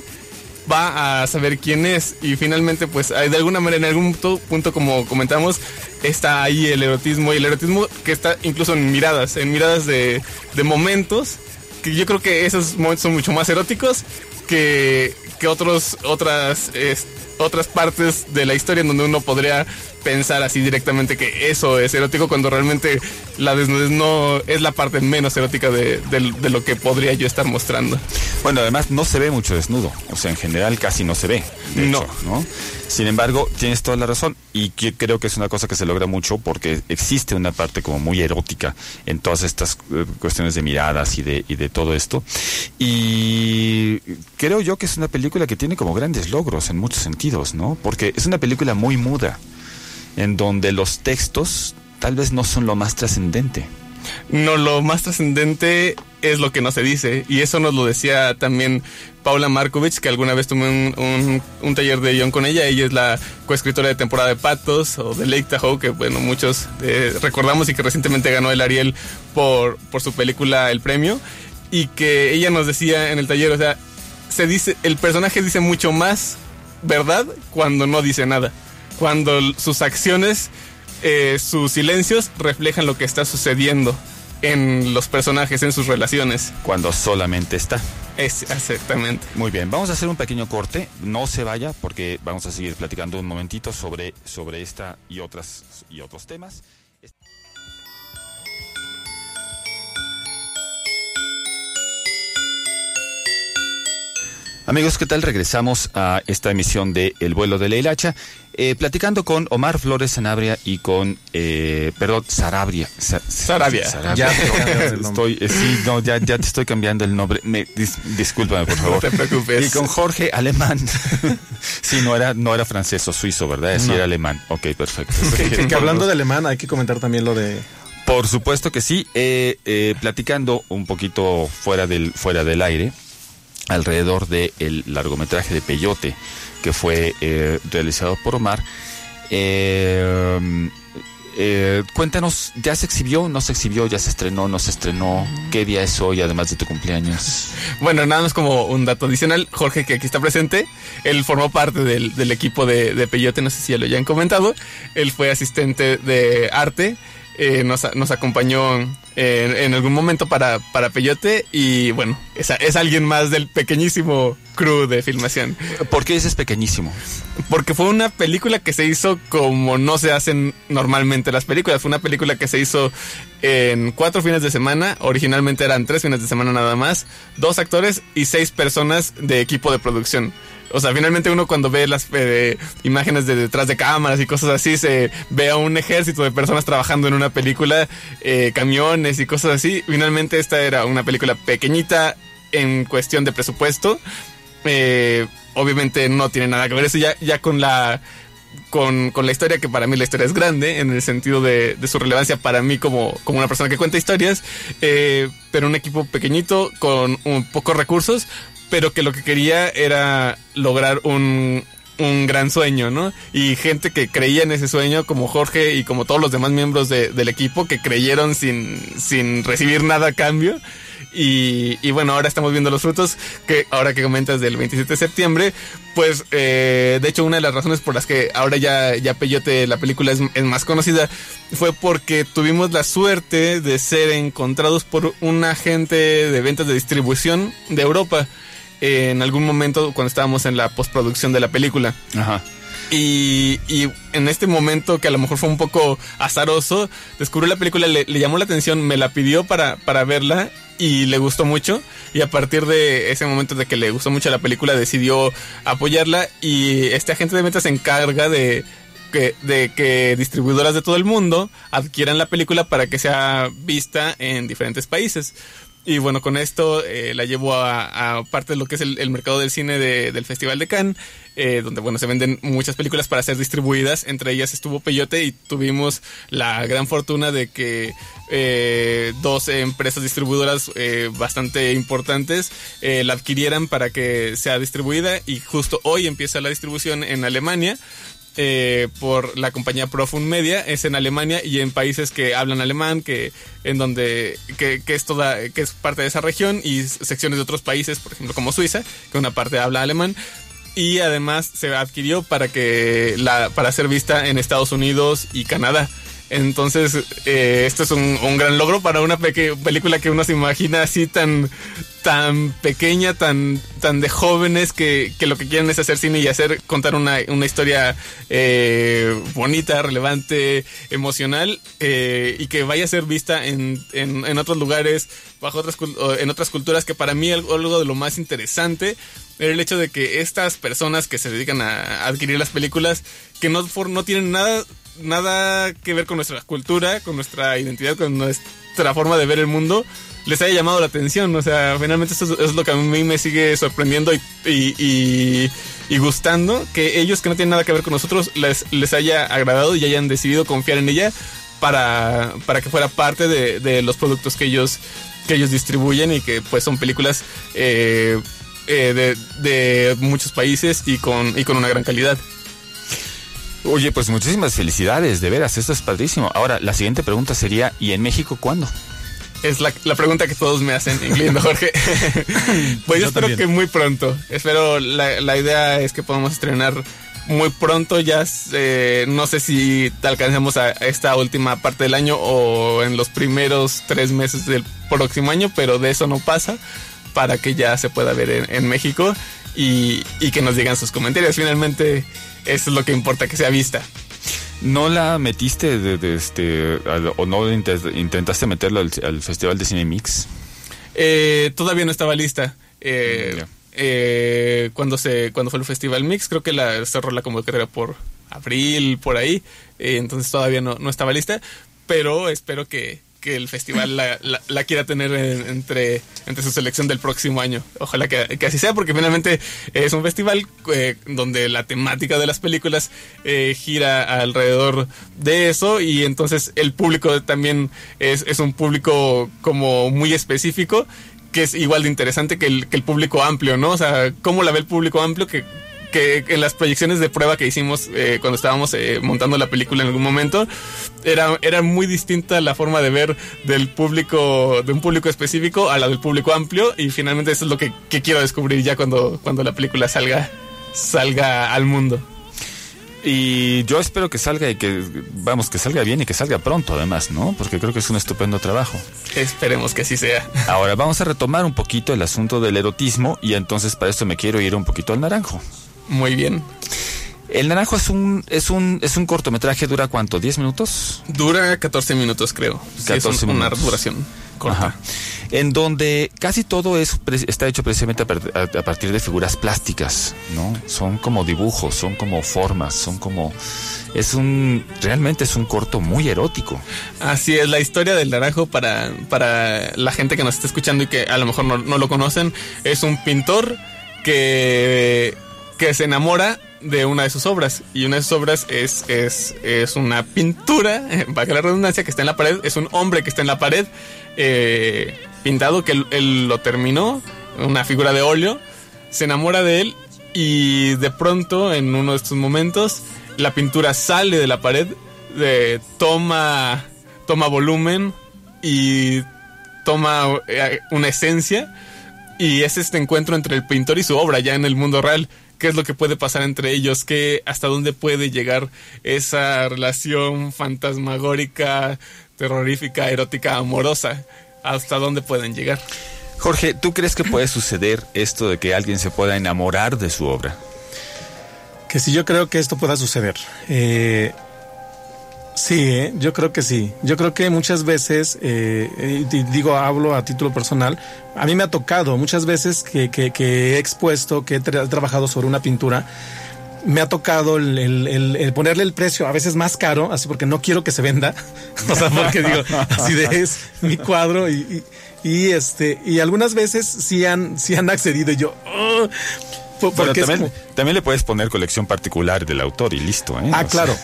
va a saber quién es. Y finalmente, pues, de alguna manera, en algún punto, punto como comentamos, está ahí el erotismo. Y el erotismo que está incluso en miradas, en miradas de, de momentos, que yo creo que esos momentos son mucho más eróticos que, que otros, otras, es, otras partes de la historia en donde uno podría pensar así directamente que eso es erótico, cuando realmente la desnudez no es la parte menos erótica de, de, de lo que podría yo estar mostrando. Bueno, además no se ve mucho desnudo, o sea, en general casi no se ve, de no. hecho, ¿no? Sin embargo, tienes toda la razón y que creo que es una cosa que se logra mucho porque existe una parte como muy erótica en todas estas uh, cuestiones de miradas y de, y de todo esto, y creo yo que es una película que tiene como grandes logros en muchos sentidos, ¿no? Porque es una película muy muda, en donde los textos tal vez no son lo más trascendente. No, lo más trascendente es lo que no se dice, y eso nos lo decía también Paula Markovich, que alguna vez tuve un, un, un taller de guión con ella. Ella es la coescritora de Temporada de Patos o de Lake Tahoe, que bueno, muchos eh, recordamos, y que recientemente ganó el Ariel por, por su película El Premio, y que ella nos decía en el taller, o sea, se dice, el personaje dice mucho más verdad cuando no dice nada, cuando sus acciones, eh, sus silencios reflejan lo que está sucediendo en los personajes, en sus relaciones. Cuando solamente está. Es, exactamente. Muy bien, vamos a hacer un pequeño corte, no se vaya porque vamos a seguir platicando un momentito sobre, sobre esta y otras y otros temas. Amigos, ¿qué tal? Regresamos a esta emisión de El vuelo de la hilacha, eh, platicando con Omar Flores Sanabria y con, eh, perdón, Sarabia. Sa- Sarabia. Sarabia. Ya, estoy, eh, sí, no, ya, ya te estoy cambiando el nombre. Me, dis, discúlpame, por favor. No te preocupes. Y con Jorge Alemán. Sí, no era, no era francés o suizo, ¿verdad? Sí, no. Era alemán. Ok, perfecto. Que, que, que hablando de alemán, hay que comentar también lo de... Por Por supuesto que sí. Eh, eh, platicando un poquito fuera del, fuera del aire, alrededor del largometraje de Peyote, que fue eh, realizado por Omar. Eh, eh, cuéntanos, ¿ya se exhibió? ¿No se exhibió? ¿Ya se estrenó? ¿No se estrenó? ¿Qué día es hoy, además de tu cumpleaños? Bueno, nada más como un dato adicional, Jorge, que aquí está presente, él formó parte del, del equipo de, de Peyote, no sé si ya lo hayan comentado. Él fue asistente de arte, eh, nos, nos acompañó en, en algún momento para, para Peyote, y bueno, es, es alguien más del pequeñísimo crew de filmación. ¿Por qué dices pequeñísimo? Porque fue una película que se hizo como no se hacen normalmente las películas. Fue una película que se hizo en cuatro fines de semana. Originalmente eran tres fines de semana nada más. Dos actores y seis personas de equipo de producción. O sea, finalmente uno cuando ve las eh, imágenes de detrás de cámaras y cosas así, se ve a un ejército de personas trabajando en una película, eh, camiones y cosas así. Finalmente esta era una película pequeñita en cuestión de presupuesto. Eh, obviamente no tiene nada que ver eso ya, ya con la con, con la historia, que para mí la historia es grande en el sentido de, de su relevancia para mí como, como una persona que cuenta historias, eh, pero un equipo pequeñito con un, pocos recursos, pero que lo que quería era lograr un, un gran sueño, ¿no? Y gente que creía en ese sueño, como Jorge y como todos los demás miembros de, del equipo, que creyeron sin, sin recibir nada a cambio. Y, y bueno, ahora estamos viendo los frutos, que ahora que comentas del veintisiete de septiembre, pues eh, de hecho una de las razones por las que ahora ya, ya Peyote, la película es, es más conocida, fue porque tuvimos la suerte de ser encontrados por un agente de ventas de distribución de Europa, eh, en algún momento cuando estábamos en la postproducción de la película. Ajá. Y, y en este momento, que a lo mejor fue un poco azaroso, descubrió la película, le, le llamó la atención, me la pidió para, para verla y le gustó mucho. Y a partir de ese momento de que le gustó mucho la película, decidió apoyarla. Y este agente de ventas se encarga de que, de que distribuidoras de todo el mundo adquieran la película para que sea vista en diferentes países. Y bueno, con esto eh, la llevo a, a parte de lo que es el, el mercado del cine de, del Festival de Cannes, eh, donde bueno, se venden muchas películas para ser distribuidas. Entre ellas estuvo Peyote, y tuvimos la gran fortuna de que eh, dos empresas distribuidoras eh, bastante importantes eh, la adquirieran para que sea distribuida, y justo hoy empieza la distribución en Alemania. Eh, por la compañía Profund Media, es en Alemania y en países que hablan alemán, que en donde que, que es toda que es parte de esa región, y secciones de otros países, por ejemplo como Suiza, que una parte habla alemán, y además se adquirió para que la para ser vista en Estados Unidos y Canadá. Entonces eh, esto es un, un gran logro para una peque- película que uno se imagina así tan tan pequeña, tan tan de jóvenes que, que lo que quieren es hacer cine y hacer contar una, una historia eh, bonita, relevante, emocional, eh, y que vaya a ser vista en, en, en otros lugares, bajo otras en otras culturas, que para mí algo, algo de lo más interesante era el hecho de que estas personas que se dedican a adquirir las películas, que no, for, no tienen nada nada que ver con nuestra cultura, con nuestra identidad, con nuestra forma de ver el mundo, les haya llamado la atención. O sea, finalmente eso es, es lo que a mí me sigue sorprendiendo y, y, y, y gustando, que ellos que no tienen nada que ver con nosotros les, les haya agradado y hayan decidido confiar en ella para, para que fuera parte de, de los productos que ellos, que ellos distribuyen, y que pues son películas eh, eh, de, de muchos países y con, y con una gran calidad. Oye, pues muchísimas felicidades, de veras, esto es padrísimo. Ahora, la siguiente pregunta sería, ¿y en México cuándo? Es la, la pregunta que todos me hacen, incluyendo Jorge. Pues yo, yo espero también. Que muy pronto. Espero, la, la idea es que podamos estrenar muy pronto. Ya eh, no sé si alcancemos a esta última parte del año o en los primeros tres meses del próximo año, pero de eso no pasa, para que ya se pueda ver en, en México y, y que nos digan sus comentarios. Finalmente, eso es lo que importa, que sea vista. ¿No la metiste de, de este al, o no intentaste meterlo al, al Festival de Cine Mix? Eh, todavía no estaba lista. Eh, yeah. eh, cuando se cuando fue el Festival Mix, creo que la cerró la convocatoria por abril, por ahí. Eh, entonces todavía no, no estaba lista, pero espero que que el festival la, la, la quiera tener en, entre, entre su selección del próximo año. Ojalá que, que así sea, porque finalmente es un festival eh, donde la temática de las películas eh, gira alrededor de eso, y entonces el público también es, es un público como muy específico, que es igual de interesante que el, que el público amplio, ¿no? O sea, ¿cómo la ve el público amplio? Que que en las proyecciones de prueba que hicimos eh, cuando estábamos eh, montando la película en algún momento, era, era muy distinta la forma de ver del público, de un público específico a la del público amplio, y finalmente eso es lo que, que quiero descubrir ya cuando, cuando la película salga, salga al mundo. Y yo espero que salga y que, vamos, que salga bien y que salga pronto además, ¿no? Porque creo que es un estupendo trabajo. Esperemos que así sea. Ahora vamos a retomar un poquito el asunto del erotismo, y entonces para esto me quiero ir un poquito al Naranjo. Muy bien. El Naranjo es un es un es un cortometraje. ¿Dura cuánto? ¿diez minutos? Dura catorce minutos, creo. Sí, catorce es un, una duración corta. Ajá. En donde casi todo es está hecho precisamente a, a partir de figuras plásticas, ¿no? Son como dibujos, son como formas, son como... Es un... Realmente es un corto muy erótico. Así es, la historia del Naranjo, para, para la gente que nos está escuchando y que a lo mejor no, no lo conocen, es un pintor que... que se enamora de una de sus obras, y una de sus obras es, es, es una pintura, eh, para que la redundancia, que está en la pared. Es un hombre que está en la pared eh, pintado, que él, él lo terminó, una figura de óleo. Se enamora de él, y de pronto, en uno de estos momentos, la pintura sale de la pared, de, toma, toma volumen y toma eh, una esencia, y es este encuentro entre el pintor y su obra ya en el mundo real. ¿Qué es lo que puede pasar entre ellos? ¿Qué, hasta dónde puede llegar esa relación fantasmagórica, terrorífica, erótica, amorosa? ¿Hasta dónde pueden llegar? Jorge, ¿tú crees que puede suceder esto de que alguien se pueda enamorar de su obra? Que sí, yo creo que esto pueda suceder. Eh, sí, eh, yo creo que sí. Yo creo que muchas veces, eh, digo, hablo a título personal, a mí me ha tocado muchas veces que, que, que he expuesto, que he tra- trabajado sobre una pintura. Me ha tocado el, el, el, el ponerle el precio a veces más caro, así porque no quiero que se venda. O sea, porque digo, así de es mi cuadro, y, y, y este, y algunas veces sí han, sí han accedido, y yo, oh, porque bueno, también, como... también le puedes poner colección particular del autor y listo, ¿eh? Ah, o claro.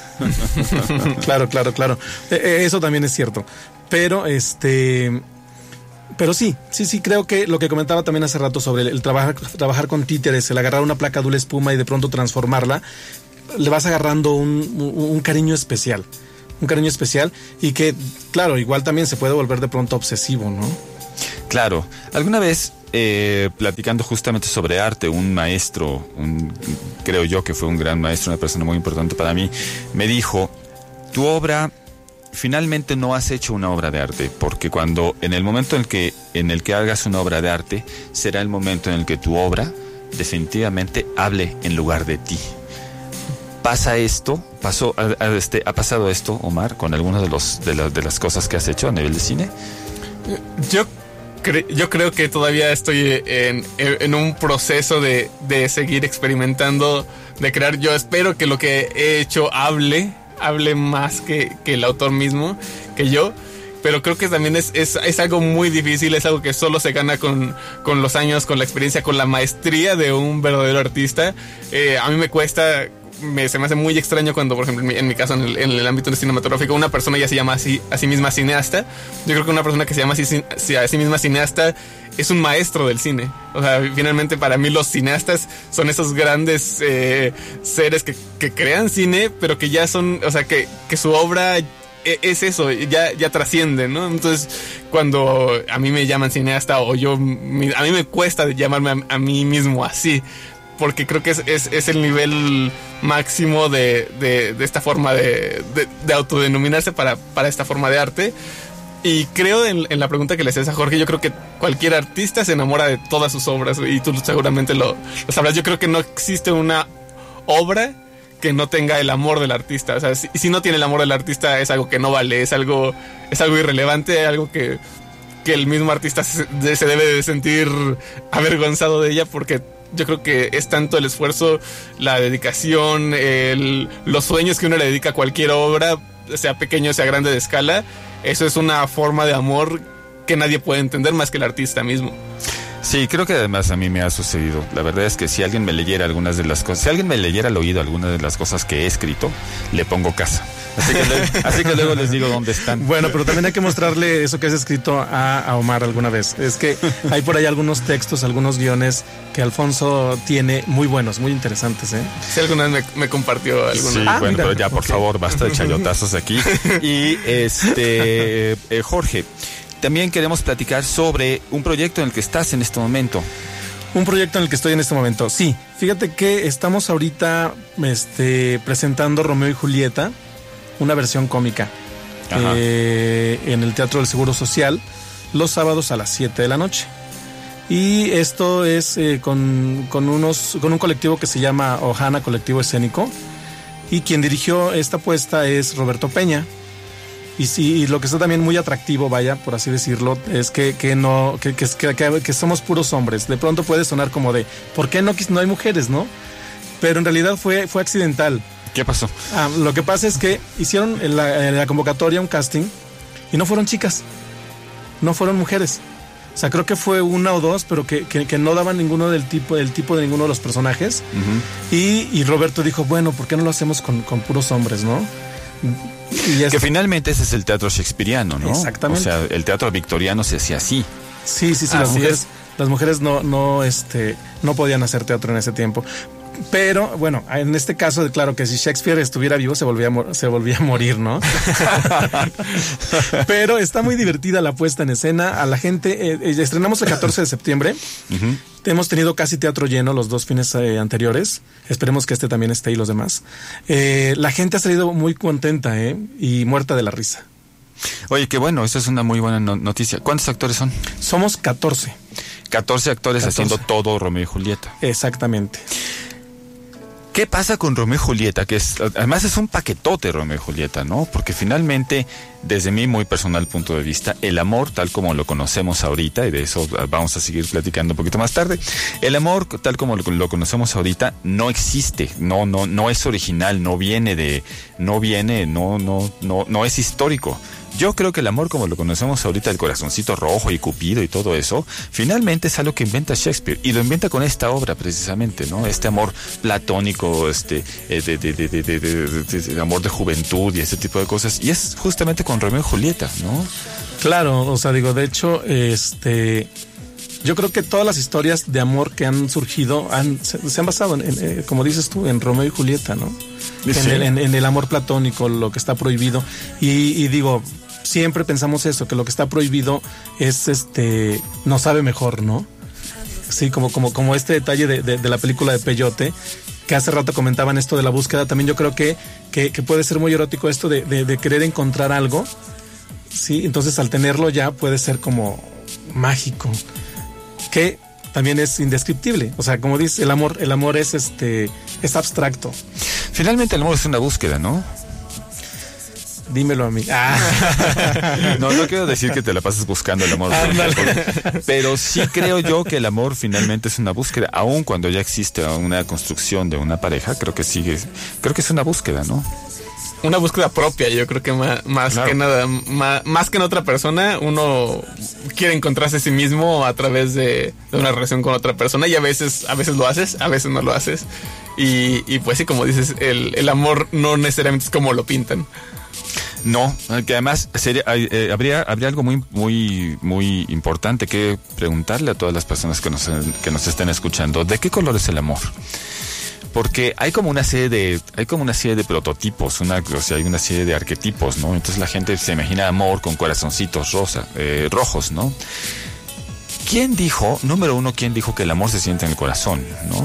claro, claro, claro. Eh, eso también es cierto. Pero este... Pero sí, sí, sí, creo que lo que comentaba también hace rato sobre el, el trabajar, trabajar con títeres, el agarrar una placa Dulce Espuma y de pronto transformarla, le vas agarrando un, un, un cariño especial, un cariño especial, y que, claro, igual también se puede volver de pronto obsesivo, ¿no? Claro. Alguna vez, eh, platicando justamente sobre arte, un maestro, un, creo yo que fue un gran maestro, una persona muy importante para mí, me dijo, tu obra... Finalmente no has hecho una obra de arte, porque cuando en el momento en el que en el que hagas una obra de arte será el momento en el que tu obra definitivamente hable en lugar de ti. ¿Pasa esto? ¿Pasó, a, a este, ¿Ha pasado esto, Omar, con algunas de los de, la, de las cosas que has hecho a nivel de cine? Yo cre- yo creo que todavía estoy en, en un proceso de, de seguir experimentando, de crear. Yo espero que lo que he hecho hable hable más que, que el autor mismo, que yo, pero creo que también es, es, es algo muy difícil, es algo que solo se gana con, con los años, con la experiencia, con la maestría de un verdadero artista. Eh, a mí me cuesta, me, se me hace muy extraño cuando, por ejemplo, en mi, en mi caso, en el, en el ámbito cinematográfico, una persona ya se llama así, a sí misma cineasta. Yo creo que una persona que se llama así, a sí misma cineasta es un maestro del cine. O sea, finalmente para mí los cineastas son esos grandes eh, seres que, que crean cine, pero que ya son, o sea, que, que su obra es eso, ya, ya trasciende, ¿no? Entonces, cuando a mí me llaman cineasta, o yo, a mí me cuesta llamarme a, a mí mismo así, porque creo que es, es, es el nivel máximo de, de, de esta forma de, de, de autodenominarse para, para esta forma de arte. Y creo en, en la pregunta que le haces a Jorge, yo creo que cualquier artista se enamora de todas sus obras, y tú seguramente lo, lo sabrás. Yo creo que no existe una obra que no tenga el amor del artista. O sea, si, si no tiene el amor del artista, es algo que no vale, es algo, es algo irrelevante, algo que, que el mismo artista se, se debe de sentir avergonzado de ella, porque yo creo que es tanto el esfuerzo, la dedicación, el, los sueños que uno le dedica a cualquier obra, sea pequeño, sea grande de escala, eso es una forma de amor que nadie puede entender más que el artista mismo. Sí, creo que además a mí me ha sucedido. La verdad es que si alguien me leyera algunas de las cosas, si alguien me leyera al oído algunas de las cosas que he escrito, le pongo casa. Así que, le, así que luego les digo dónde están. Bueno, pero también hay que mostrarle eso que has escrito a, a Omar alguna vez. Es que hay por ahí algunos textos, algunos guiones que Alfonso tiene muy buenos, muy interesantes, ¿eh? Si alguna vez me, me compartió alguna. Sí, ah, bueno, mira, pero ya, por okay. favor, basta de chayotazos aquí. Y este, eh, Jorge, también queremos platicar sobre un proyecto en el que estás en este momento. Un proyecto en el que estoy en este momento. Sí, fíjate que estamos ahorita este, presentando Romeo y Julieta, una versión cómica, eh, en el Teatro del Seguro Social, los sábados a las siete de la noche. Y esto es eh, con, con, unos, con un colectivo que se llama Ohana Colectivo Escénico, y quien dirigió esta puesta es Roberto Peña. Y sí, y lo que está también muy atractivo, vaya, por así decirlo, es que, que no, que, que, que, que somos puros hombres. De pronto puede sonar como de, ¿por qué no, no hay mujeres, no? Pero en realidad fue, fue accidental. ¿Qué pasó? Ah, lo que pasa es que hicieron en la, en la convocatoria un casting y no fueron chicas, no fueron mujeres. O sea, creo que fue una o dos, pero que, que, que no daban ninguno del tipo, del tipo de ninguno de los personajes. Uh-huh. y, y Roberto dijo, bueno, ¿por qué no lo hacemos con, con puros hombres, no? Y que finalmente ese es el teatro shakespeariano, ¿no? Exactamente. O sea, el teatro victoriano se hacía así. Sí, sí, sí. Las mujeres, las mujeres no, no, este, no podían hacer teatro en ese tiempo. Pero, bueno, en este caso, claro que si Shakespeare estuviera vivo se volvía, se volvía a morir, ¿no? Pero está muy divertida la puesta en escena. A la gente, eh, estrenamos el catorce de septiembre. Uh-huh. Hemos tenido casi teatro lleno los dos fines eh, anteriores. Esperemos que este también esté y los demás. Eh, la gente ha salido muy contenta, ¿eh? Y muerta de la risa. Oye, qué bueno, esa es una muy buena no- noticia. ¿Cuántos actores son? Somos catorce. catorce actores catorce. Haciendo todo Romeo y Julieta. Exactamente. ¿Qué pasa con Romeo y Julieta? Que es, además es un paquetote Romeo y Julieta, ¿no? Porque finalmente, desde mi muy personal punto de vista, el amor tal como lo conocemos ahorita, y de eso vamos a seguir platicando un poquito más tarde, el amor tal como lo, lo conocemos ahorita no existe, no, no, no es original, no viene de, no viene, no, no, no, no es histórico. Yo creo que el amor como lo conocemos ahorita, el corazoncito rojo y Cupido y todo eso, finalmente es algo que inventa Shakespeare, y lo inventa con esta obra precisamente, ¿no? Este amor platónico, este de, de, de, de, de, de, de, de, de amor de juventud y ese tipo de cosas, y es justamente con Romeo y Julieta, ¿no? Claro, o sea, digo, de hecho, este... yo creo que todas las historias de amor que han surgido han, se, se han basado, en, en, eh, como dices tú, en Romeo y Julieta, ¿no? Sí. En, el, en, en el amor platónico, lo que está prohibido. Y, y digo, siempre pensamos eso, que lo que está prohibido es, este, no sabe mejor, ¿no? Sí, como, como, como este detalle de, de, de la película de Peyote, que hace rato comentaban esto de la búsqueda. También yo creo que, que, que puede ser muy erótico esto de, de, de querer encontrar algo, sí, entonces al tenerlo ya puede ser como mágico, que también es indescriptible. O sea, como dice, el amor, el amor es este, es abstracto. Finalmente el amor es una búsqueda, ¿no? Dímelo a mí. Ah. No, no quiero decir que te la pases buscando el amor, pero sí creo yo que el amor finalmente es una búsqueda, aun cuando ya existe una construcción de una pareja. Creo que sigue, creo que es una búsqueda, ¿no? Una búsqueda propia, yo creo que más, más claro. que nada, más, más que en otra persona, uno quiere encontrarse a sí mismo a través de, de una relación con otra persona, y a veces, a veces lo haces, a veces no lo haces. Y, y pues sí, como dices, el, el amor no necesariamente es como lo pintan. No, que además sería, eh, habría, habría algo muy, muy, muy importante que preguntarle a todas las personas que nos, que nos estén escuchando. ¿De qué color es el amor? Porque hay como una serie de, hay como una serie de prototipos, una, o sea, hay una serie de arquetipos, ¿no? Entonces la gente se imagina amor con corazoncitos rosa, eh, rojos, ¿no? ¿Quién dijo, número uno, quién dijo que el amor se siente en el corazón, ¿no?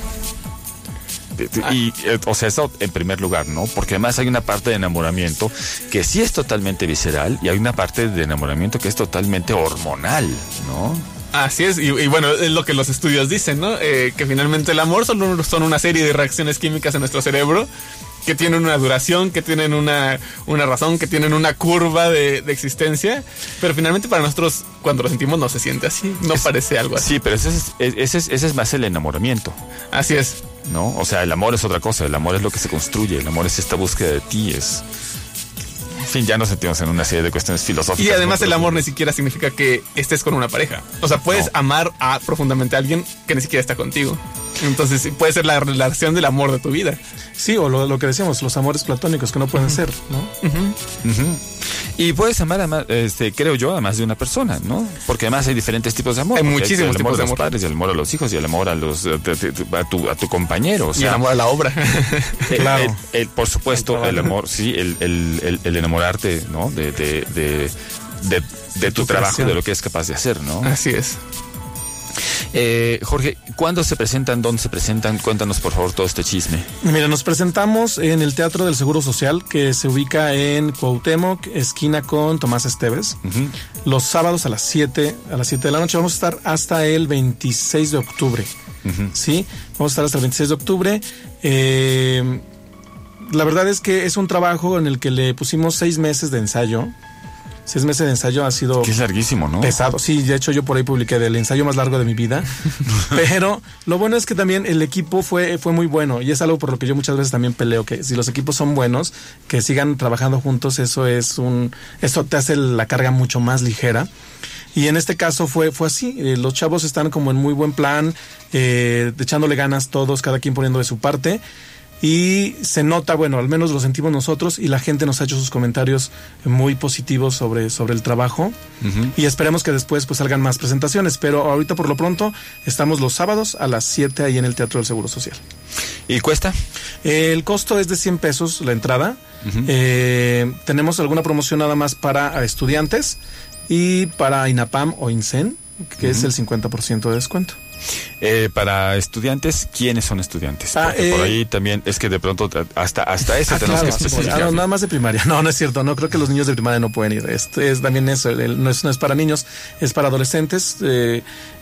Y, o sea, eso en primer lugar, ¿no? Porque además hay una parte de enamoramiento que sí es totalmente visceral, y hay una parte de enamoramiento que es totalmente hormonal, ¿no? Así es, y, y bueno, es lo que los estudios dicen, ¿no? Eh, que finalmente el amor son, son una serie de reacciones químicas en nuestro cerebro que tienen una duración, que tienen una, una razón, que tienen una curva de, de existencia, pero finalmente para nosotros, cuando lo sentimos, no se siente así, no es, parece algo así. Sí, pero ese es, ese, es, ese es más el enamoramiento. Así es. ¿No? O sea, el amor es otra cosa, el amor es lo que se construye, el amor es esta búsqueda de ti, es... En fin, ya nos sentimos en una serie de cuestiones filosóficas. Y además el amor ni siquiera significa que estés con una pareja. O sea, puedes no. amar a, profundamente a alguien que ni siquiera está contigo. Entonces puede ser la relación del amor de tu vida. Sí, o lo, lo que decíamos, los amores platónicos que no pueden uh-huh. ser, ¿no? Uh-huh. Uh-huh. Y puedes amar, a, este, creo yo, a más de una persona, ¿no? Porque además hay diferentes tipos de amor. Hay muchísimos hay tipos de amor. El amor a de los padres, y el amor a los hijos, y el amor a los a, a, tu, a tu compañero. O sea, y el amor a la obra. El, claro. el, el, por supuesto, el, el amor, sí, el, el, el, el enamorarte, ¿no? De, de, de, de, de tu, tu trabajo, creación. De lo que es capaz de hacer, ¿no? Así es. Eh, Jorge, ¿cuándo se presentan? ¿Dónde se presentan? Cuéntanos por favor todo este chisme. Mira, nos presentamos en el Teatro del Seguro Social, que se ubica en Cuauhtémoc, esquina con Tomás Esteves. Uh-huh. Los sábados a las siete, a las siete de la noche. Vamos a estar hasta el veintiséis de octubre. Uh-huh. Sí, vamos a estar hasta el veintiséis de octubre. Eh, la verdad es que es un trabajo en el que le pusimos seis meses de ensayo. Seis meses de ensayo ha sido... Que es larguísimo, ¿no? Pesado. Sí, de hecho yo por ahí publiqué del ensayo más largo de mi vida. Pero lo bueno es que también el equipo fue, fue muy bueno. Y es algo por lo que yo muchas veces también peleo. Que si los equipos son buenos, que sigan trabajando juntos, eso es un... Eso te hace la carga mucho más ligera. Y en este caso fue, fue así. Eh, los chavos están como en muy buen plan, eh, echándole ganas todos, cada quien poniendo de su parte. Y se nota, bueno, al menos lo sentimos nosotros, y la gente nos ha hecho sus comentarios muy positivos sobre, sobre el trabajo. Uh-huh. Y esperemos que después pues salgan más presentaciones, pero ahorita por lo pronto estamos los sábados a las siete ahí en el Teatro del Seguro Social. ¿Y cuesta? Eh, el costo es de cien pesos la entrada. Uh-huh. Eh, tenemos alguna promoción nada más para estudiantes y para INAPAM o INSEN, que uh-huh. es el cincuenta por ciento de descuento. Eh, para estudiantes, ¿quiénes son estudiantes? Ah, Porque eh, por ahí también es que de pronto hasta hasta eso ah, tenemos claro, que especificar. Ah, no, nada más de primaria. No, no es cierto. No creo que los niños de primaria no pueden ir. Esto es también eso. El, el, no, es, no es para niños, es para adolescentes eh,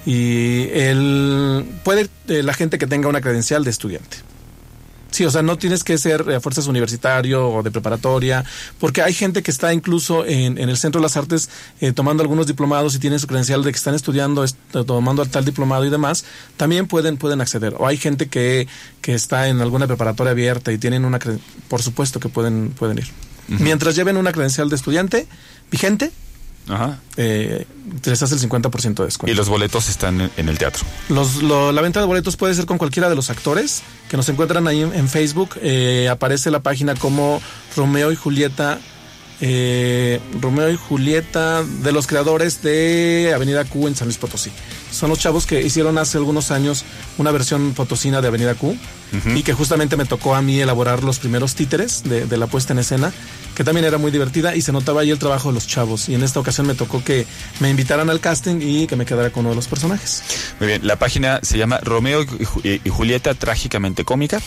y el puede eh, la gente que tenga una credencial de estudiante. Sí, o sea, no tienes que ser a fuerzas universitario o de preparatoria, porque hay gente que está incluso en, en el Centro de las Artes eh, tomando algunos diplomados y tienen su credencial de que están estudiando, est- tomando tal diplomado y demás, también pueden pueden acceder. O hay gente que, que está en alguna preparatoria abierta y tienen una creden- por supuesto que pueden, pueden ir. Uh-huh. Mientras lleven una credencial de estudiante vigente, Ajá. Eh, les hace el cincuenta por ciento de descuento. Y los boletos están en el teatro. Los, lo, la venta de boletos puede ser con cualquiera de los actores que nos encuentran ahí en, en Facebook. Eh, aparece la página como Romeo y Julieta. Eh, Romeo y Julieta, de los creadores de Avenida Q en San Luis Potosí. Son los chavos que hicieron hace algunos años una versión potosina de Avenida Q, uh-huh. y que justamente me tocó a mí elaborar los primeros títeres de, de la puesta en escena, que también era muy divertida y se notaba ahí el trabajo de los chavos. Y en esta ocasión me tocó que me invitaran al casting y que me quedara con uno de los personajes. Muy bien, la página se llama Romeo y Julieta Trágicamente Cómica.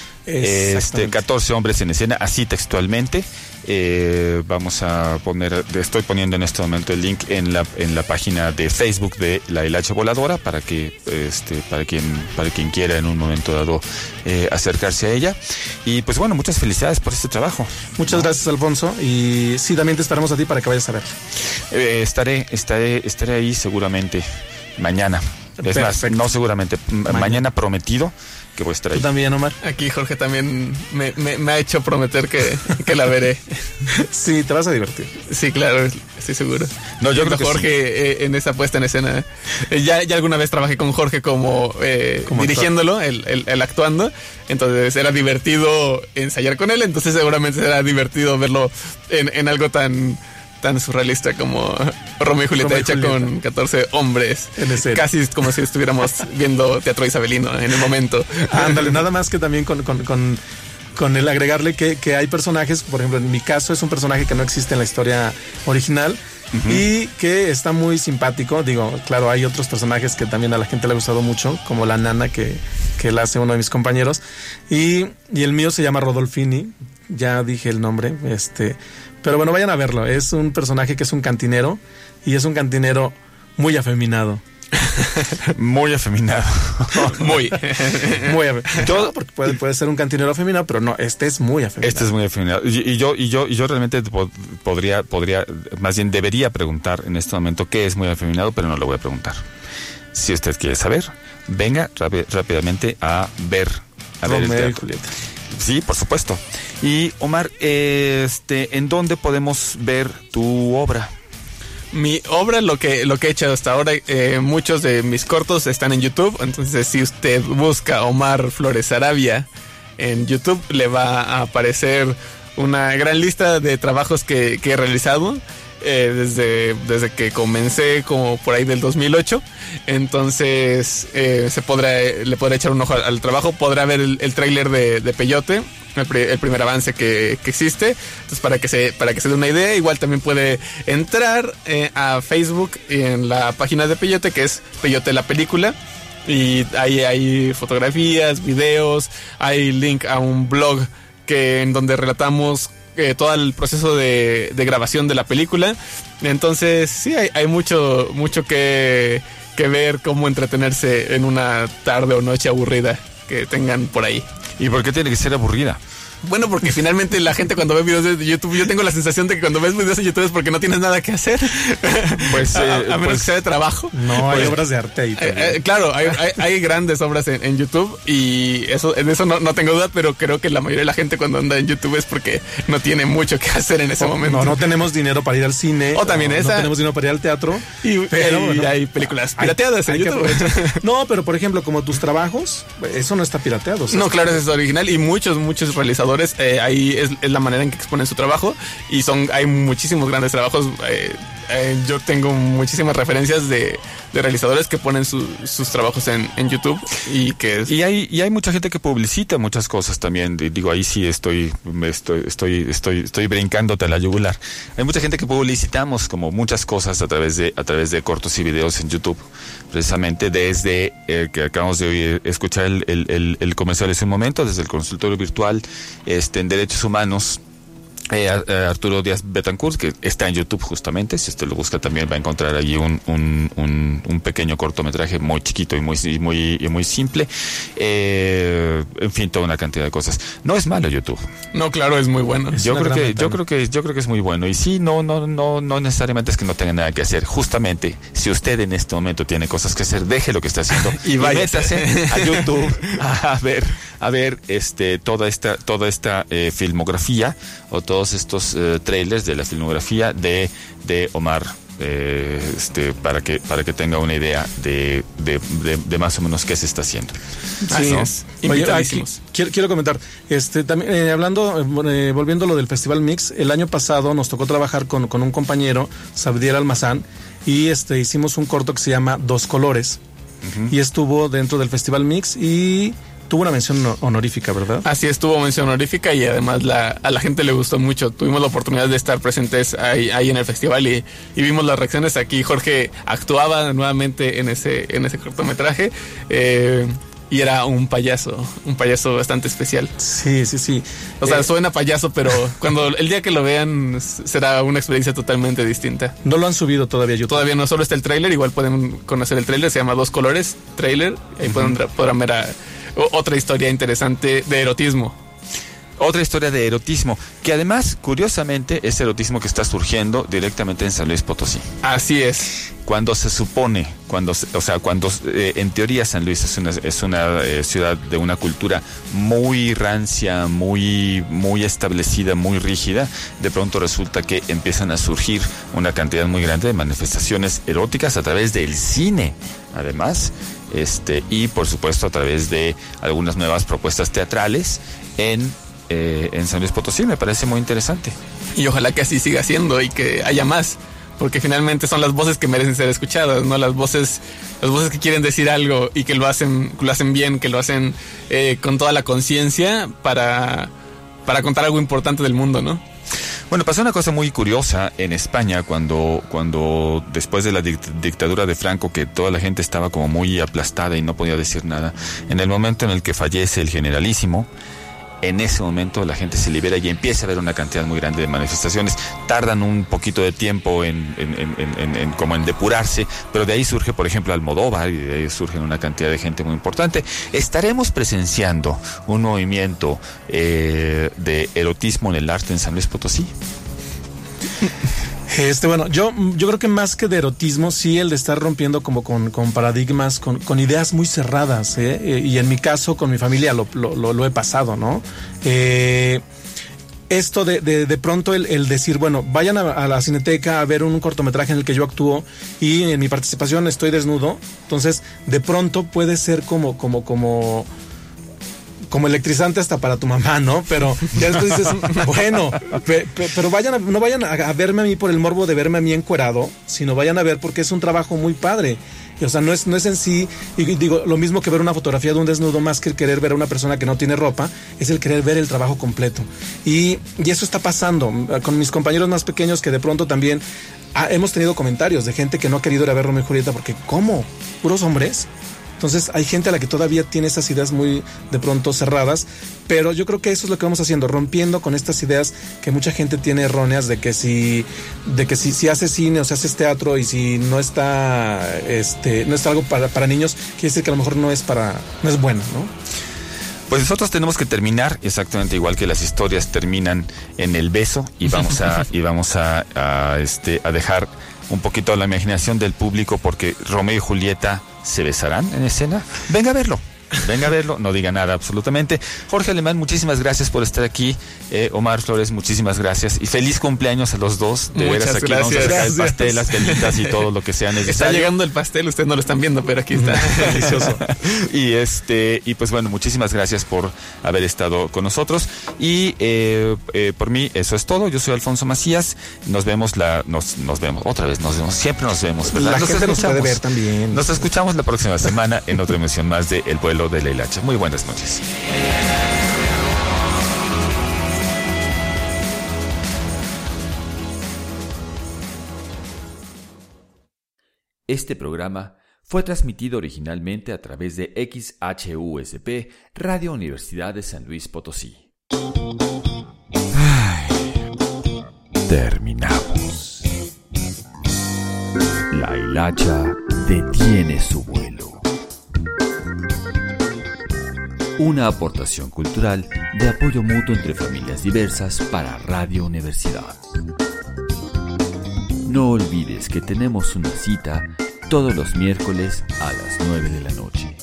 Este, catorce hombres en escena, así textualmente. Eh, vamos a poner, estoy poniendo en este momento el link en la en la página de Facebook de La Hilacha Voladora para que este para quien para quien quiera en un momento dado eh, acercarse a ella. Y pues bueno, muchas felicidades por este trabajo. Muchas ¿no? gracias, Alfonso, y sí, también te esperamos a ti para que vayas a ver. Eh, estaré estaré estaré ahí seguramente mañana. Es Perfecto. más, no seguramente mañana. mañana prometido que voy a estar ahí. ¿Tú también, Omar? Aquí Jorge también me, me, me ha hecho prometer que, que la veré. Sí, te vas a divertir. Sí, claro, estoy seguro. No, yo creo que Jorge sí. eh, en esa puesta en escena. Eh, ya, ya alguna vez trabajé con Jorge como, eh, como dirigiéndolo, el, el, el actuando. Entonces era divertido ensayar con él. Entonces seguramente será divertido verlo en, en algo tan... tan surrealista como Romeo y Julieta hecha con catorce hombres. Casi como si estuviéramos viendo teatro isabelino en el momento. Ándale, nada más que también con, con, con, con el agregarle que, que hay personajes, por ejemplo, en mi caso es un personaje que no existe en la historia original. Uh-huh. Y que está muy simpático. Digo, claro, hay otros personajes que también a la gente le ha gustado mucho, como la nana que, que la hace uno de mis compañeros. Y, y el mío se llama Rodolfini. Ya dije el nombre, este... Pero bueno, vayan a verlo. Es un personaje que es un cantinero y es un cantinero muy afeminado. Muy afeminado. Muy. Muy afeminado. Todo porque puede, puede ser un cantinero afeminado, pero no, este es muy afeminado. Este es muy afeminado. Y, y yo y yo y yo realmente pod- podría podría más bien debería preguntar en este momento qué es muy afeminado, pero no lo voy a preguntar. Si usted quiere saber, venga rápi- rápidamente a ver a ver el teatro. Sí, por supuesto. Y Omar, este, ¿en dónde podemos ver tu obra? Mi obra, lo que lo que he hecho hasta ahora, eh, muchos de mis cortos están en YouTube. Entonces, si usted busca Omar Flores Arabia en YouTube, le va a aparecer una gran lista de trabajos que, que he realizado eh, desde, desde que comencé, como por ahí del dos mil ocho. Entonces, eh, se podrá, le podrá echar un ojo al, al trabajo. Podrá ver el, el tráiler de, de Peyote, el, pri- el primer avance que, que existe. Entonces, para que se para que se dé una idea, igual también puede entrar eh, a Facebook en la página de Peyote, que es Peyote la película. Y ahí hay fotografías, videos, hay link a un blog que en donde relatamos eh, todo el proceso de, de grabación de la película. Entonces, sí, hay, hay mucho, mucho que, que ver, cómo entretenerse en una tarde o noche aburrida que tengan por ahí. ¿Y por qué tiene que ser aburrida? Bueno, porque finalmente la gente cuando ve videos de YouTube, yo tengo la sensación de que cuando ves videos de YouTube es porque no tienes nada que hacer. Pues, a, a menos pues, que sea de trabajo. No, hay pues, obras de arte ahí. Eh, eh, claro, hay, hay, hay grandes obras en, en YouTube y eso, en eso no, no tengo duda, pero creo que la mayoría de la gente cuando anda en YouTube es porque no tiene mucho que hacer en ese o, momento. No, no tenemos dinero para ir al cine. O también no, esa. No tenemos dinero para ir al teatro. Y, pero y bueno, hay películas pirateadas hay, en hay YouTube. No, pero por ejemplo, como tus trabajos, eso no está pirateado. O sea, No, claro, eso es original y muchos, muchos realizadores eh, ahí es, es la manera en que exponen su trabajo y son hay muchísimos grandes trabajos. Eh, eh, yo tengo muchísimas referencias de, de realizadores que ponen su, sus trabajos en, en YouTube y que es... y hay y hay mucha gente que publicita muchas cosas también. Digo, ahí sí estoy me estoy estoy estoy estoy brincándote a la yugular. Hay mucha gente que publicitamos como muchas cosas a través de a través de cortos y videos en YouTube, precisamente desde eh, que acabamos de oír, escuchar el, el, el, el comercial hace un momento, desde el consultorio virtual este en derechos humanos. Eh, Arturo Díaz Betancourt, que está en YouTube justamente, si usted lo busca también va a encontrar allí un, un, un, un pequeño cortometraje muy chiquito y muy, muy, y muy simple, eh, en fin, toda una cantidad de cosas. No es malo YouTube. No, claro, es muy bueno. Yo creo que, yo creo que, yo creo que es muy bueno. Y sí, no, no, no, no necesariamente es que no tenga nada que hacer. Justamente, si usted en este momento tiene cosas que hacer, deje lo que está haciendo y, y métase a YouTube a ver, a ver, este, toda esta, toda esta eh, filmografía o todos estos eh, trailers de la filmografía de, de Omar, eh, este, para que para que tenga una idea de, de, de, de más o menos qué se está haciendo. Sí, ¿no? Es. Oye, aquí, quiero, quiero comentar, este, también eh, hablando, eh, volviendo a lo del Festival Mix, el año pasado nos tocó trabajar con, con un compañero, Sabdiel Almazán, y este, hicimos un corto que se llama Dos Colores, uh-huh. y estuvo dentro del Festival Mix y tuvo una mención honorífica, ¿verdad? Así es, tuvo mención honorífica y además la, a la gente le gustó mucho. Tuvimos la oportunidad de estar presentes ahí, ahí en el festival y, y vimos las reacciones. Aquí Jorge actuaba nuevamente en ese, en ese cortometraje eh, y era un payaso, un payaso bastante especial. Sí, sí, sí. O sea, eh, suena payaso, pero cuando el día que lo vean será una experiencia totalmente distinta. No lo han subido todavía a YouTube. Todavía no, solo está el tráiler, igual pueden conocer el tráiler, se llama Dos Colores, tráiler, ahí uh-huh. podrán, podrán ver a... otra historia interesante de erotismo. Otra historia de erotismo, que además, curiosamente, es erotismo que está surgiendo directamente en San Luis Potosí. Así es. Cuando se supone, cuando, o sea, cuando eh, en teoría San Luis es una, es una eh, ciudad de una cultura muy rancia, muy, muy establecida, muy rígida, de pronto resulta que empiezan a surgir una cantidad muy grande de manifestaciones eróticas a través del cine, además, este, y por supuesto a través de algunas nuevas propuestas teatrales en Eh, en San Luis Potosí. Me parece muy interesante. Y ojalá que así siga siendo y que haya más, porque finalmente son las voces que merecen ser escuchadas, no las voces, las voces que quieren decir algo y que lo hacen, lo hacen bien, que lo hacen eh, con toda la conciencia para, para contar algo importante del mundo, ¿no? Bueno, pasó una cosa muy curiosa en España cuando, cuando después de la dict- dictadura de Franco, que toda la gente estaba como muy aplastada y no podía decir nada, en el momento en el que fallece el generalísimo, en ese momento la gente se libera y empieza a haber una cantidad muy grande de manifestaciones. Tardan un poquito de tiempo en, en, en, en, en como en depurarse, pero de ahí surge, por ejemplo, Almodóvar, y de ahí surge una cantidad de gente muy importante. Estaremos presenciando un movimiento eh, de erotismo en el arte en San Luis Potosí. Este, bueno, yo, yo creo que más que de erotismo, sí el de estar rompiendo como con, con paradigmas, con, con ideas muy cerradas, ¿eh? Y en mi caso, con mi familia lo, lo, lo, lo he pasado, ¿no? Eh, esto de, de, de pronto el, el decir, bueno, vayan a, a la Cineteca a ver un cortometraje en el que yo actúo y en mi participación estoy desnudo, entonces de pronto puede ser como, como, como... como electrizante hasta para tu mamá, ¿no? Pero ya después dices, bueno, pe, pe, pero vayan a, no vayan a, a verme a mí por el morbo de verme a mí encuerado, sino vayan a ver porque es un trabajo muy padre. Y, o sea, no es, no es en sí, y digo, lo mismo que ver una fotografía de un desnudo, más que el querer ver a una persona que no tiene ropa, es el querer ver el trabajo completo. Y, y eso está pasando con mis compañeros más pequeños, que de pronto también ah, hemos tenido comentarios de gente que no ha querido ir a ver Romeo y Julieta porque, ¿cómo? ¿Puros hombres? Entonces hay gente a la que todavía tiene esas ideas muy de pronto cerradas, pero yo creo que eso es lo que vamos haciendo, rompiendo con estas ideas que mucha gente tiene erróneas de que si, de que si, si haces cine o si haces teatro y si no está, este, no está algo para, para niños, quiere decir que a lo mejor no es para, no es bueno, ¿no? Pues nosotros tenemos que terminar exactamente igual que las historias terminan en el beso y vamos a, y vamos a, a, este, a dejar un poquito a la imaginación del público porque Romeo y Julieta se besarán en escena. Venga a verlo. Venga a verlo, no diga nada absolutamente. Jorge Alemán, muchísimas gracias por estar aquí. eh, Omar Flores, muchísimas gracias. Y feliz cumpleaños a los dos. De Muchas veras, aquí gracias. vamos a sacar el Gracias. pastel, las velitas y todo lo que sea necesario. Está llegando el pastel, ustedes no lo están viendo, pero aquí está. Delicioso. Y este, y pues bueno, muchísimas gracias por haber estado con nosotros. Y eh, eh, por mí, eso es todo. Yo soy Alfonso Macías. Nos vemos la, nos, nos vemos, otra vez nos vemos, siempre nos vemos, ¿verdad? La Nos gente nos puede escuchamos. ver también. Nos escuchamos la próxima semana en otra emisión más de El Vuelo de la Hilacha. Muy buenas noches. Este programa fue transmitido originalmente a través de X H U S P, Radio Universidad de San Luis Potosí. Ay, terminamos. La hilacha detiene su vuelo. Una aportación cultural de apoyo mutuo entre familias diversas para Radio Universidad. No olvides que tenemos una cita todos los miércoles a las nueve de la noche.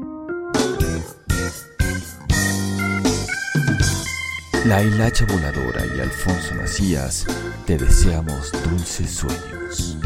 La hilacha voladora y Alfonso Macías te deseamos dulces sueños.